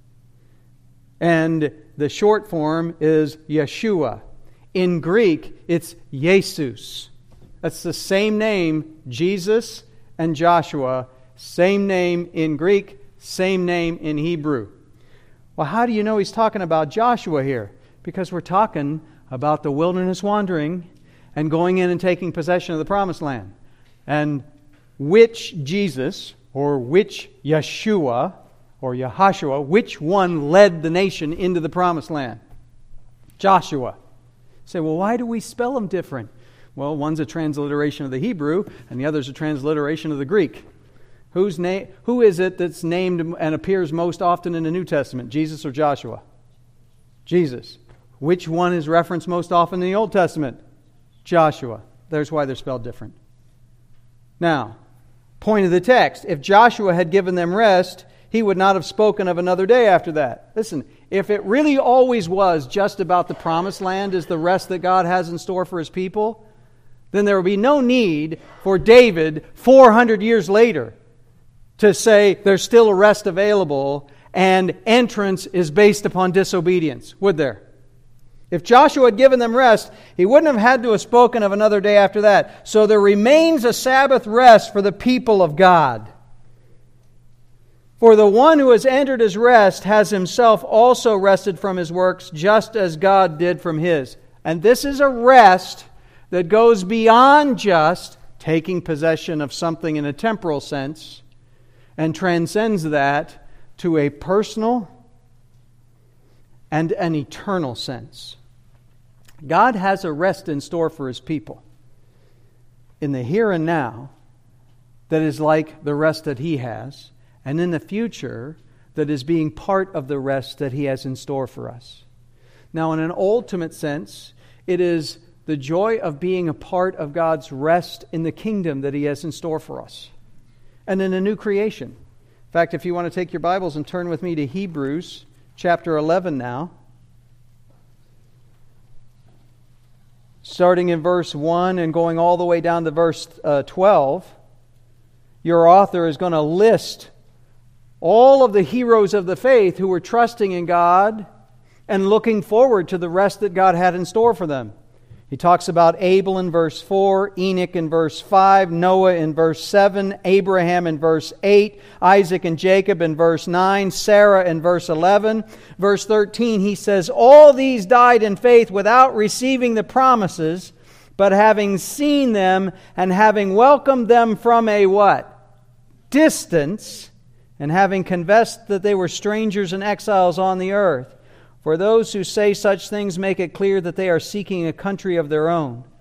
And the short form is Yeshua. In Greek, it's Jesus. That's the same name, Jesus and Joshua. Same name in Greek, same name in Hebrew. Well, how do you know he's talking about Joshua here? Because we're talking about the wilderness wandering and going in and taking possession of the promised land. And which Jesus, or which Yeshua, or Yahashua, which one led the nation into the promised land? Joshua. You say, well, why do we spell them different? Well, one's a transliteration of the Hebrew, and the other's a transliteration of the Greek. Who is it that's named and appears most often in the New Testament, Jesus or Joshua? Jesus. Which one is referenced most often in the Old Testament? Joshua. There's why they're spelled different. Now, point of the text. If Joshua had given them rest, he would not have spoken of another day after that. Listen, if it really always was just about the promised land as the rest that God has in store for His people, then there would be no need for David 400 years later to say there's still a rest available and entrance is based upon disobedience, would there? If Joshua had given them rest, he wouldn't have had to have spoken of another day after that. So there remains a Sabbath rest for the people of God. For the one who has entered his rest has himself also rested from his works, just as God did from His. And this is a rest that goes beyond just taking possession of something in a temporal sense and transcends that to a personal and an eternal sense. God has a rest in store for His people in the here and now that is like the rest that He has, and in the future that is being part of the rest that He has in store for us. Now, in an ultimate sense, it is the joy of being a part of God's rest in the kingdom that He has in store for us, and in a new creation. In fact, if you want to take your Bibles and turn with me to Hebrews chapter 11 now, starting in verse 1 and going all the way down to verse 12, your author is going to list all of the heroes of the faith who were trusting in God and looking forward to the rest that God had in store for them. He talks about Abel in verse 4, Enoch in verse 5, Noah in verse 7, Abraham in verse 8, Isaac and Jacob in verse 9, Sarah in verse 11. Verse 13, he says, all these died in faith without receiving the promises, but having seen them and having welcomed them from a what? Distance, and having confessed that they were strangers and exiles on the earth. For those who say such things make it clear that they are seeking a country of their own.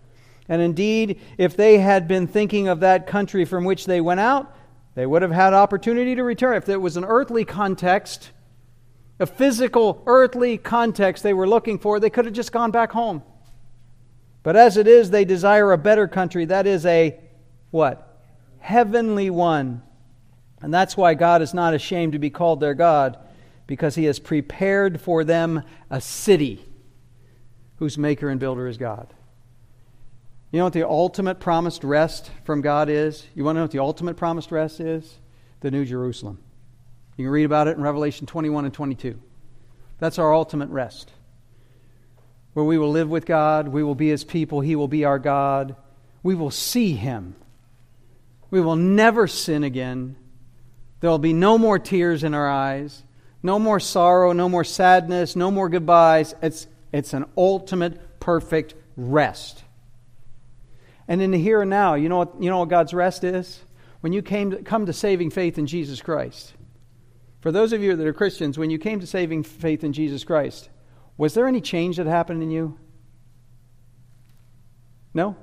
And indeed, if they had been thinking of that country from which they went out, they would have had opportunity to return. If there was an earthly context, a physical earthly context they were looking for, they could have just gone back home. But as it is, they desire a better country. That is a, what? Heavenly one. And that's why God is not ashamed to be called their God, because He has prepared for them a city whose maker and builder is God. You know what the ultimate promised rest from God is? You want to know what the ultimate promised rest is? The New Jerusalem. You can read about it in Revelation 21 and 22. That's our ultimate rest, where we will live with God, we will be His people, He will be our God. We will see Him. We will never sin again. There will be no more tears in our eyes, no more sorrow, no more sadness, no more goodbyes. It's an ultimate, perfect rest. And in the here and now, you know what God's rest is? When you come to saving faith in Jesus Christ. For those of you that are Christians, when you came to saving faith in Jesus Christ, was there any change that happened in you? No?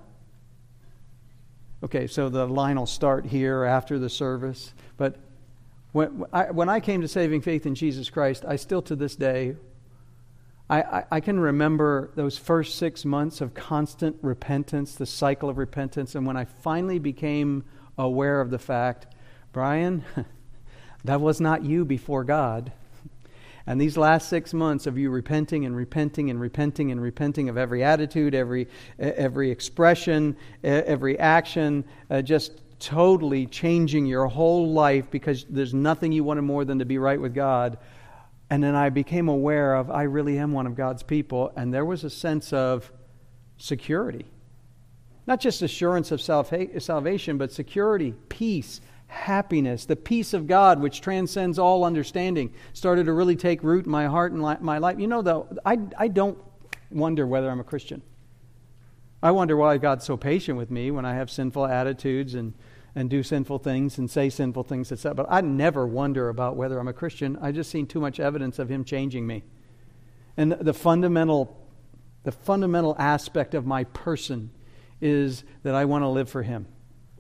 Okay, so the line will start here after the service. But when I came to saving faith in Jesus Christ, I still to this day, I can remember those first 6 months of constant repentance, the cycle of repentance. And when I finally became aware of the fact, Brian, that was not you before God. And these last 6 months of you repenting and repenting and repenting and repenting of every attitude, every expression, every action, just totally changing your whole life because there's nothing you wanted more than to be right with God. And then I became aware of I really am one of God's people, and there was a sense of security. Not just assurance of salvation, but security, peace, happiness, the peace of God which transcends all understanding started to really take root in my heart and my life. You know, though, I don't wonder whether I'm a Christian. I wonder why God's so patient with me when I have sinful attitudes and do sinful things and say sinful things, etc. But I never wonder about whether I'm a Christian. I just seen too much evidence of Him changing me. And the fundamental aspect of my person is that I want to live for Him.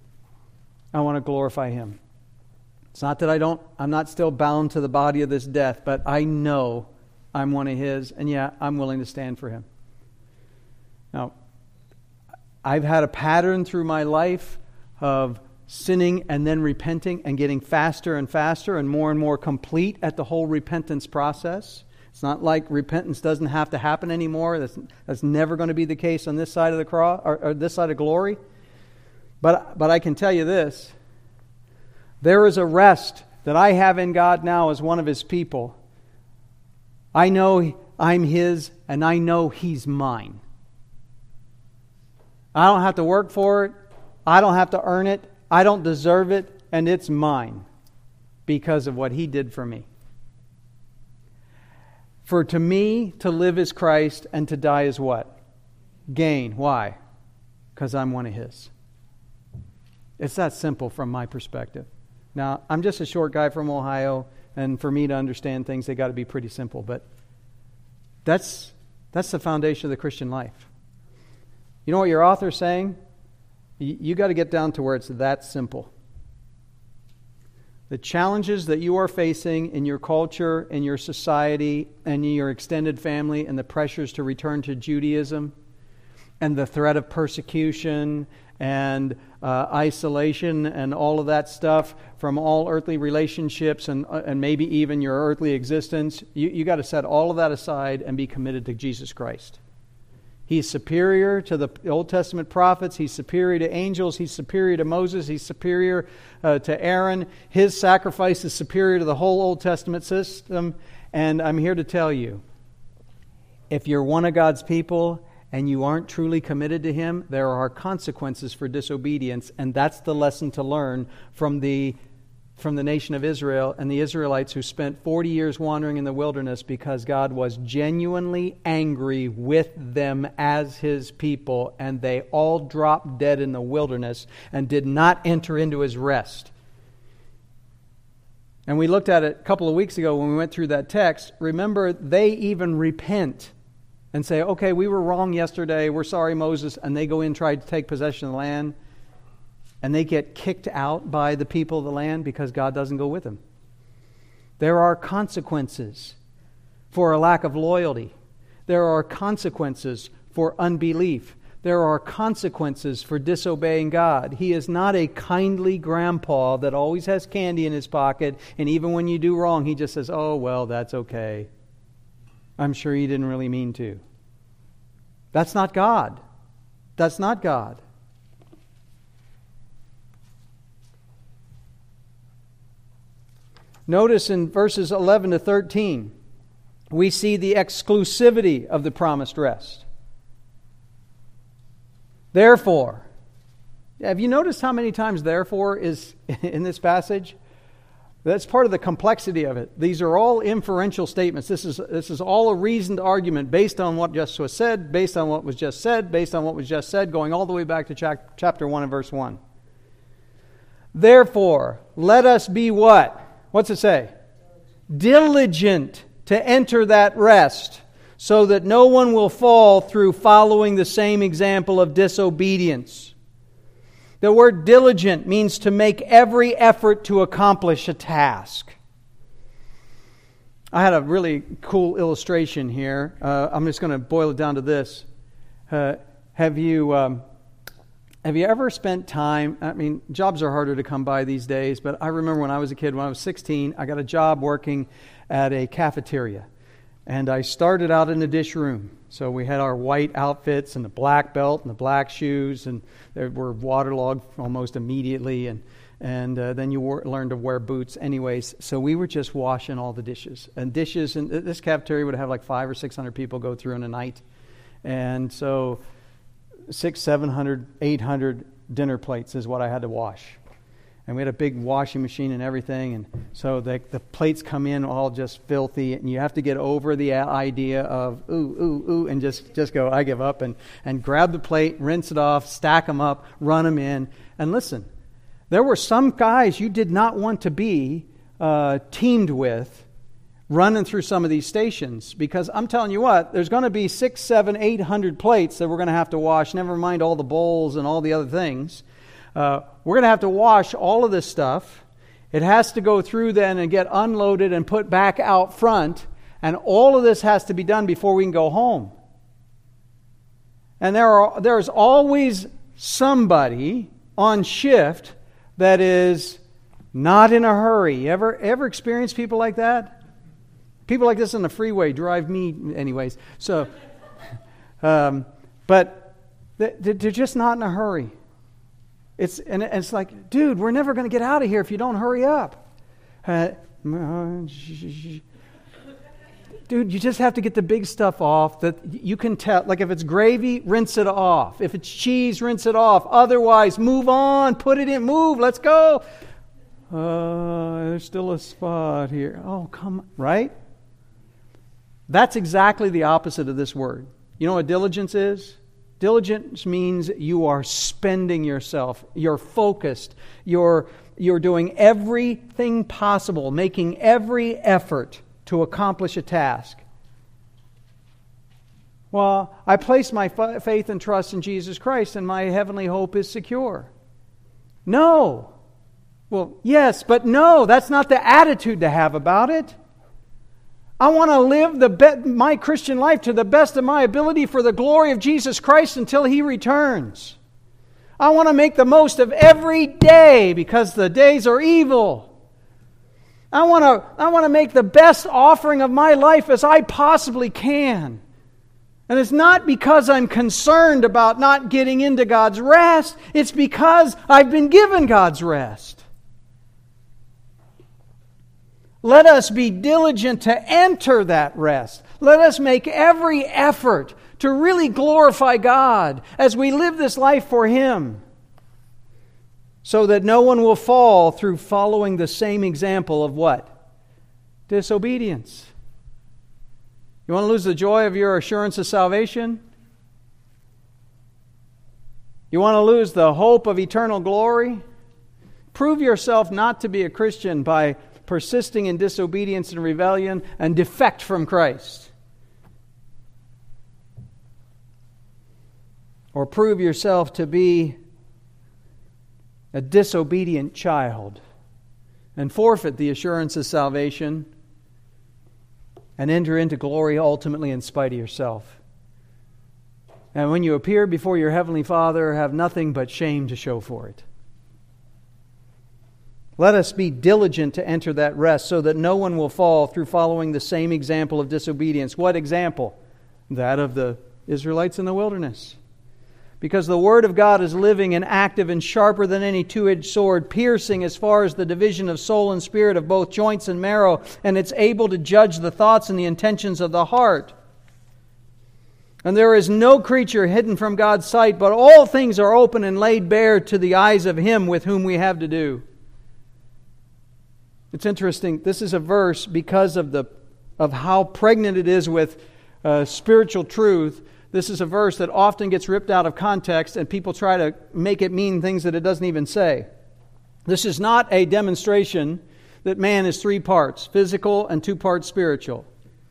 I want to glorify Him. It's not that I'm not still bound to the body of this death, but I know I'm one of His, and yeah, I'm willing to stand for Him. Now, I've had a pattern through my life of sinning and then repenting and getting faster and faster and more complete at the whole repentance process. It's not like repentance doesn't have to happen anymore. That's never going to be the case on this side of the cross or this side of glory. But I can tell you this. There is a rest that I have in God now as one of His people. I know I'm His and I know He's mine. I don't have to work for it. I don't have to earn it. I don't deserve it, and it's mine because of what He did for me. For to me, to live is Christ, and to die is what? Gain. Why? Because I'm one of His. It's that simple from my perspective. Now, I'm just a short guy from Ohio, and for me to understand things, they got to be pretty simple. But that's the foundation of the Christian life. You know what your author's saying? You got to get down to where it's that simple. The challenges that you are facing in your culture, in your society, and in your extended family, and the pressures to return to Judaism, and the threat of persecution and isolation and all of that stuff from all earthly relationships and maybe even your earthly existence, you got to set all of that aside and be committed to Jesus Christ. He's superior to the Old Testament prophets. He's superior to angels. He's superior to Moses. He's superior to Aaron. His sacrifice is superior to the whole Old Testament system. And I'm here to tell you, if you're one of God's people and you aren't truly committed to Him, there are consequences for disobedience. And that's the lesson to learn from the nation of Israel and the Israelites who spent 40 years wandering in the wilderness because God was genuinely angry with them as His people, and they all dropped dead in the wilderness and did not enter into His rest. And we looked at it a couple of weeks ago when we went through that text. Remember, they even repent and say, okay, we were wrong yesterday, we're sorry, Moses, and they go in and try to take possession of the land, and they get kicked out by the people of the land because God doesn't go with them. There are consequences for a lack of loyalty. There are consequences for unbelief. There are consequences for disobeying God. He is not a kindly grandpa that always has candy in his pocket, and even when you do wrong, he just says, oh, well, that's okay. I'm sure you didn't really mean to. That's not God. That's not God. Notice in verses 11 to 13, we see the exclusivity of the promised rest. Therefore, have you noticed how many times therefore is in this passage? That's part of the complexity of it. These are all inferential statements. This is all a reasoned argument based on what just was said, based on what was just said, based on what was just said, going all the way back to chapter 1 and verse 1. Therefore, let us be what? What's it say? Diligent to enter that rest, so that no one will fall through following the same example of disobedience. The word diligent means to make every effort to accomplish a task. I had a really cool illustration here. I'm just going to boil it down to this. Have you ever spent time, I mean, jobs are harder to come by these days, but I remember when I was a kid, when I was 16, I got a job working at a cafeteria. And I started out in the dish room. So we had our white outfits and the black belt and the black shoes, and they were waterlogged almost immediately. And then you learned to wear boots anyways. So we were just washing all the dishes. And this cafeteria would have like 500 or 600 people go through in a night. And so 600, 700, 800 dinner plates is what I had to wash. And we had a big washing machine and everything, and so the plates come in all just filthy, and you have to get over the idea of ooh, and just go, I give up, and grab the plate, rinse it off, stack them up, run them in. And listen, there were some guys you did not want to be teamed with running through some of these stations, because I'm telling you what, there's going to be 600, 700, 800 plates that we're going to have to wash, never mind all the bowls and all the other things. We're going to have to wash all of this stuff. It has to go through then and get unloaded and put back out front. And all of this has to be done before we can go home. And there's always somebody on shift that is not in a hurry. Ever experience people like that? People like this on the freeway drive me anyways. So, but they're just not in a hurry. It's like, dude, we're never going to get out of here if you don't hurry up. Dude, you just have to get the big stuff off that you can tell. Like if it's gravy, rinse it off. If it's cheese, rinse it off. Otherwise, move on, put it in, move, let's go. There's still a spot here. Oh, come on, right? That's exactly the opposite of this word. You know what diligence is? Diligence means you are spending yourself. You're focused. You're doing everything possible, making every effort to accomplish a task. Well, I place my faith and trust in Jesus Christ, and my heavenly hope is secure. No. Well, yes, but no, that's not the attitude to have about it. I want to live my Christian life to the best of my ability for the glory of Jesus Christ until He returns. I want to make the most of every day because the days are evil. I want to make the best offering of my life as I possibly can. And it's not because I'm concerned about not getting into God's rest. It's because I've been given God's rest. Let us be diligent to enter that rest. Let us make every effort to really glorify God as we live this life for Him, so that no one will fall through following the same example of what? Disobedience. You want to lose the joy of your assurance of salvation? You want to lose the hope of eternal glory? Prove yourself not to be a Christian by persisting in disobedience and rebellion and defect from Christ. or prove yourself to be a disobedient child and forfeit the assurance of salvation and enter into glory ultimately in spite of yourself. And when you appear before your Heavenly Father, have nothing but shame to show for it. Let us be diligent to enter that rest so that no one will fall through following the same example of disobedience. What example? That of the Israelites in the wilderness. Because the Word of God is living and active and sharper than any two-edged sword, piercing as far as the division of soul and spirit, of both joints and marrow, and it's able to judge the thoughts and the intentions of the heart. And there is no creature hidden from God's sight, but all things are open and laid bare to the eyes of Him with whom we have to do. It's interesting. This is a verse because of how pregnant it is with spiritual truth. This is a verse that often gets ripped out of context and people try to make it mean things that it doesn't even say. This is not a demonstration that man is 3 parts, physical and 2 parts spiritual.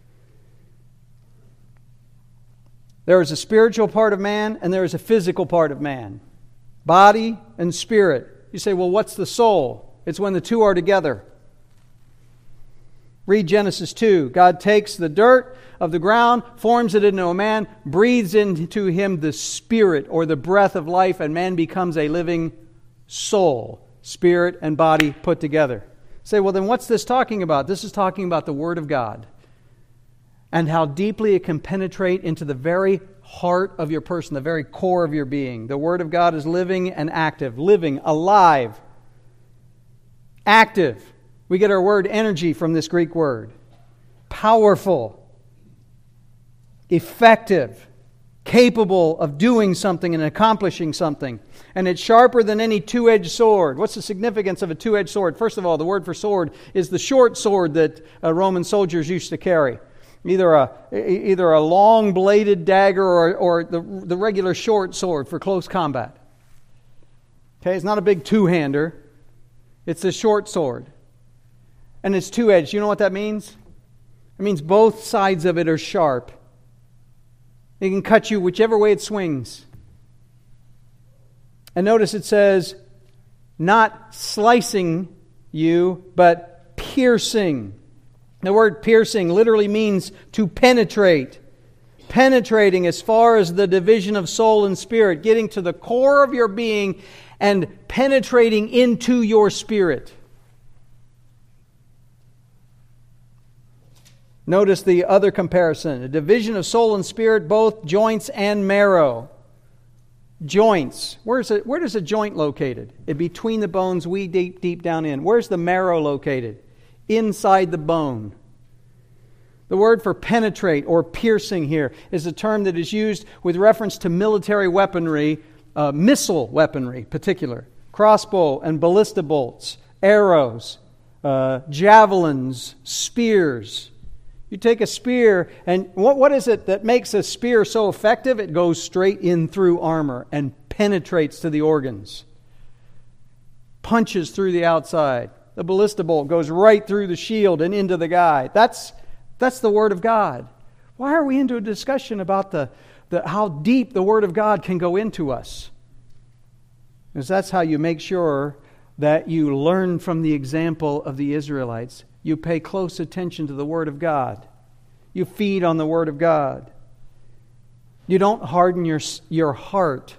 There is a spiritual part of man and there is a physical part of man. Body and spirit. You say, well, what's the soul? It's when the two are together. Read Genesis 2. God takes the dirt of the ground, forms it into a man, breathes into him the spirit or the breath of life, and man becomes a living soul, spirit and body put together. Say, well, then what's this talking about? This is talking about the Word of God and how deeply it can penetrate into the very heart of your person, the very core of your being. The Word of God is living and active, living, alive, active. We get our word energy from this Greek word. Powerful, effective, capable of doing something and accomplishing something. And it's sharper than any two-edged sword. What's the significance of a two-edged sword? First of all, the word for sword is the short sword that Roman soldiers used to carry. Either a long-bladed dagger or the regular short sword for close combat. Okay, it's not a big two-hander. It's a short sword. And it's two-edged. You know what that means? It means both sides of it are sharp. It can cut you whichever way it swings. And notice it says, not slicing you, but piercing. The word piercing literally means to penetrate. Penetrating as far as the division of soul and spirit. Getting to the core of your being and penetrating into your spirit. Notice the other comparison. A division of soul and spirit, both joints and marrow. Joints. Where does a joint located? It between the bones, deep down in. Where's the marrow located? Inside the bone. The word for penetrate or piercing here is a term that is used with reference to military weaponry, missile weaponry particular. Crossbow and ballista bolts, arrows, javelins, spears. You take a spear, and what is it that makes a spear so effective? It goes straight in through armor and penetrates to the organs. Punches through the outside. The ballista bolt goes right through the shield and into the guy. That's the Word of God. Why are we into a discussion about how deep the Word of God can go into us? Because that's how you make sure that you learn from the example of the Israelites. You pay close attention to the Word of God. You feed on the Word of God. You don't harden your heart.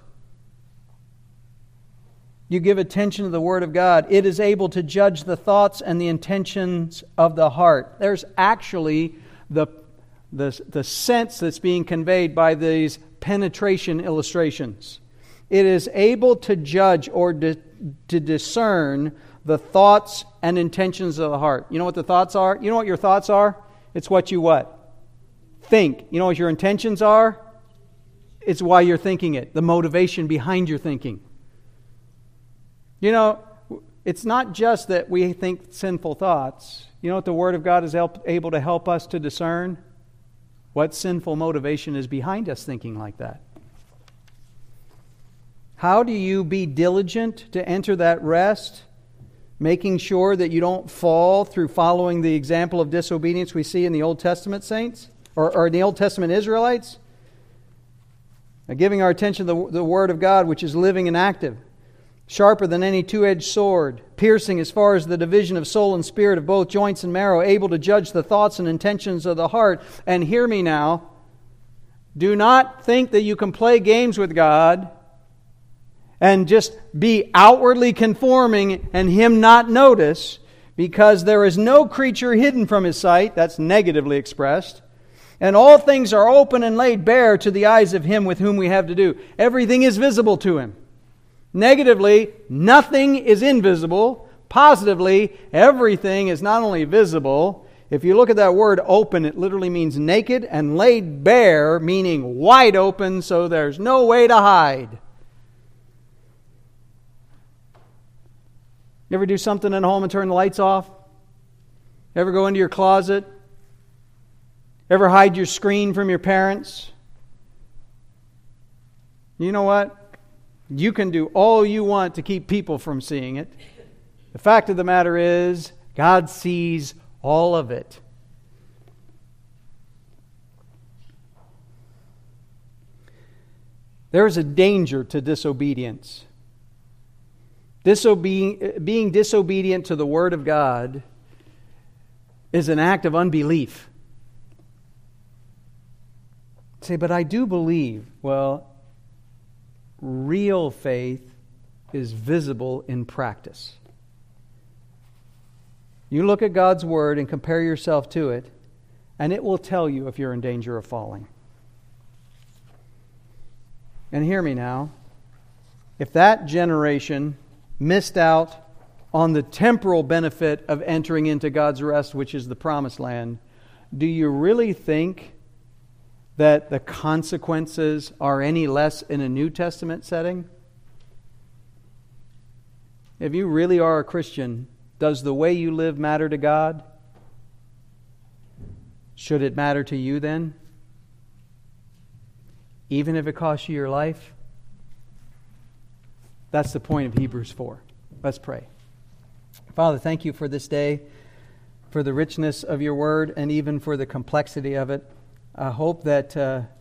You give attention to the Word of God. It is able to judge the thoughts and the intentions of the heart. There's actually the sense that's being conveyed by these penetration illustrations. It is able to judge or to discern the thoughts and intentions of the heart. You know what the thoughts are? You know what your thoughts are? It's what you what? Think. You know what your intentions are? It's why you're thinking it. The motivation behind your thinking. You know, it's not just that we think sinful thoughts. You know what the Word of God is able to help us to discern? What sinful motivation is behind us thinking like that? How do you be diligent to enter that rest? Making sure that you don't fall through following the example of disobedience we see in the Old Testament saints? Or in the Old Testament Israelites? Giving our attention to the Word of God, which is living and active, sharper than any two-edged sword, piercing as far as the division of soul and spirit, of both joints and marrow, able to judge the thoughts and intentions of the heart. And hear me now, do not think that you can play games with God and just be outwardly conforming and Him not notice, because there is no creature hidden from His sight. That's negatively expressed. And all things are open and laid bare to the eyes of Him with whom we have to do. Everything is visible to Him. Negatively, nothing is invisible. Positively, everything is not only visible. If you look at that word open, it literally means naked, and laid bare, meaning wide open, so there's no way to hide. You ever do something at home and turn the lights off? Ever go into your closet? Ever hide your screen from your parents? You know what? You can do all you want to keep people from seeing it. The fact of the matter is, God sees all of it. There is a danger to disobedience. Being disobedient to the Word of God is an act of unbelief. Say, but I do believe. Well, real faith is visible in practice. You look at God's Word and compare yourself to it, and it will tell you if you're in danger of falling. And hear me now. If that generation missed out on the temporal benefit of entering into God's rest, which is the promised land, do you really think that the consequences are any less in a New Testament setting? If you really are a Christian, does the way you live matter to God? Should it matter to you then? Even if it costs you your life? That's the point of Hebrews 4. Let's pray. Father, thank you for this day, for the richness of your word, and even for the complexity of it. I hope that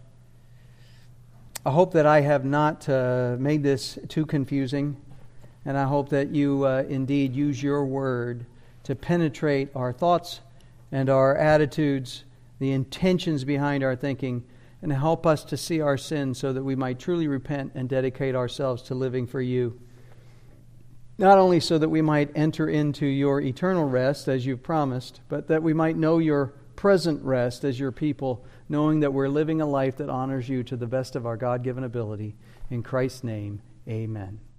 I have not made this too confusing, and I hope that you indeed use your word to penetrate our thoughts and our attitudes, the intentions behind our thinking, and help us to see our sins so that we might truly repent and dedicate ourselves to living for you. Not only so that we might enter into your eternal rest as you've promised, but that we might know your present rest as your people, knowing that we're living a life that honors you to the best of our God-given ability. In Christ's name, amen.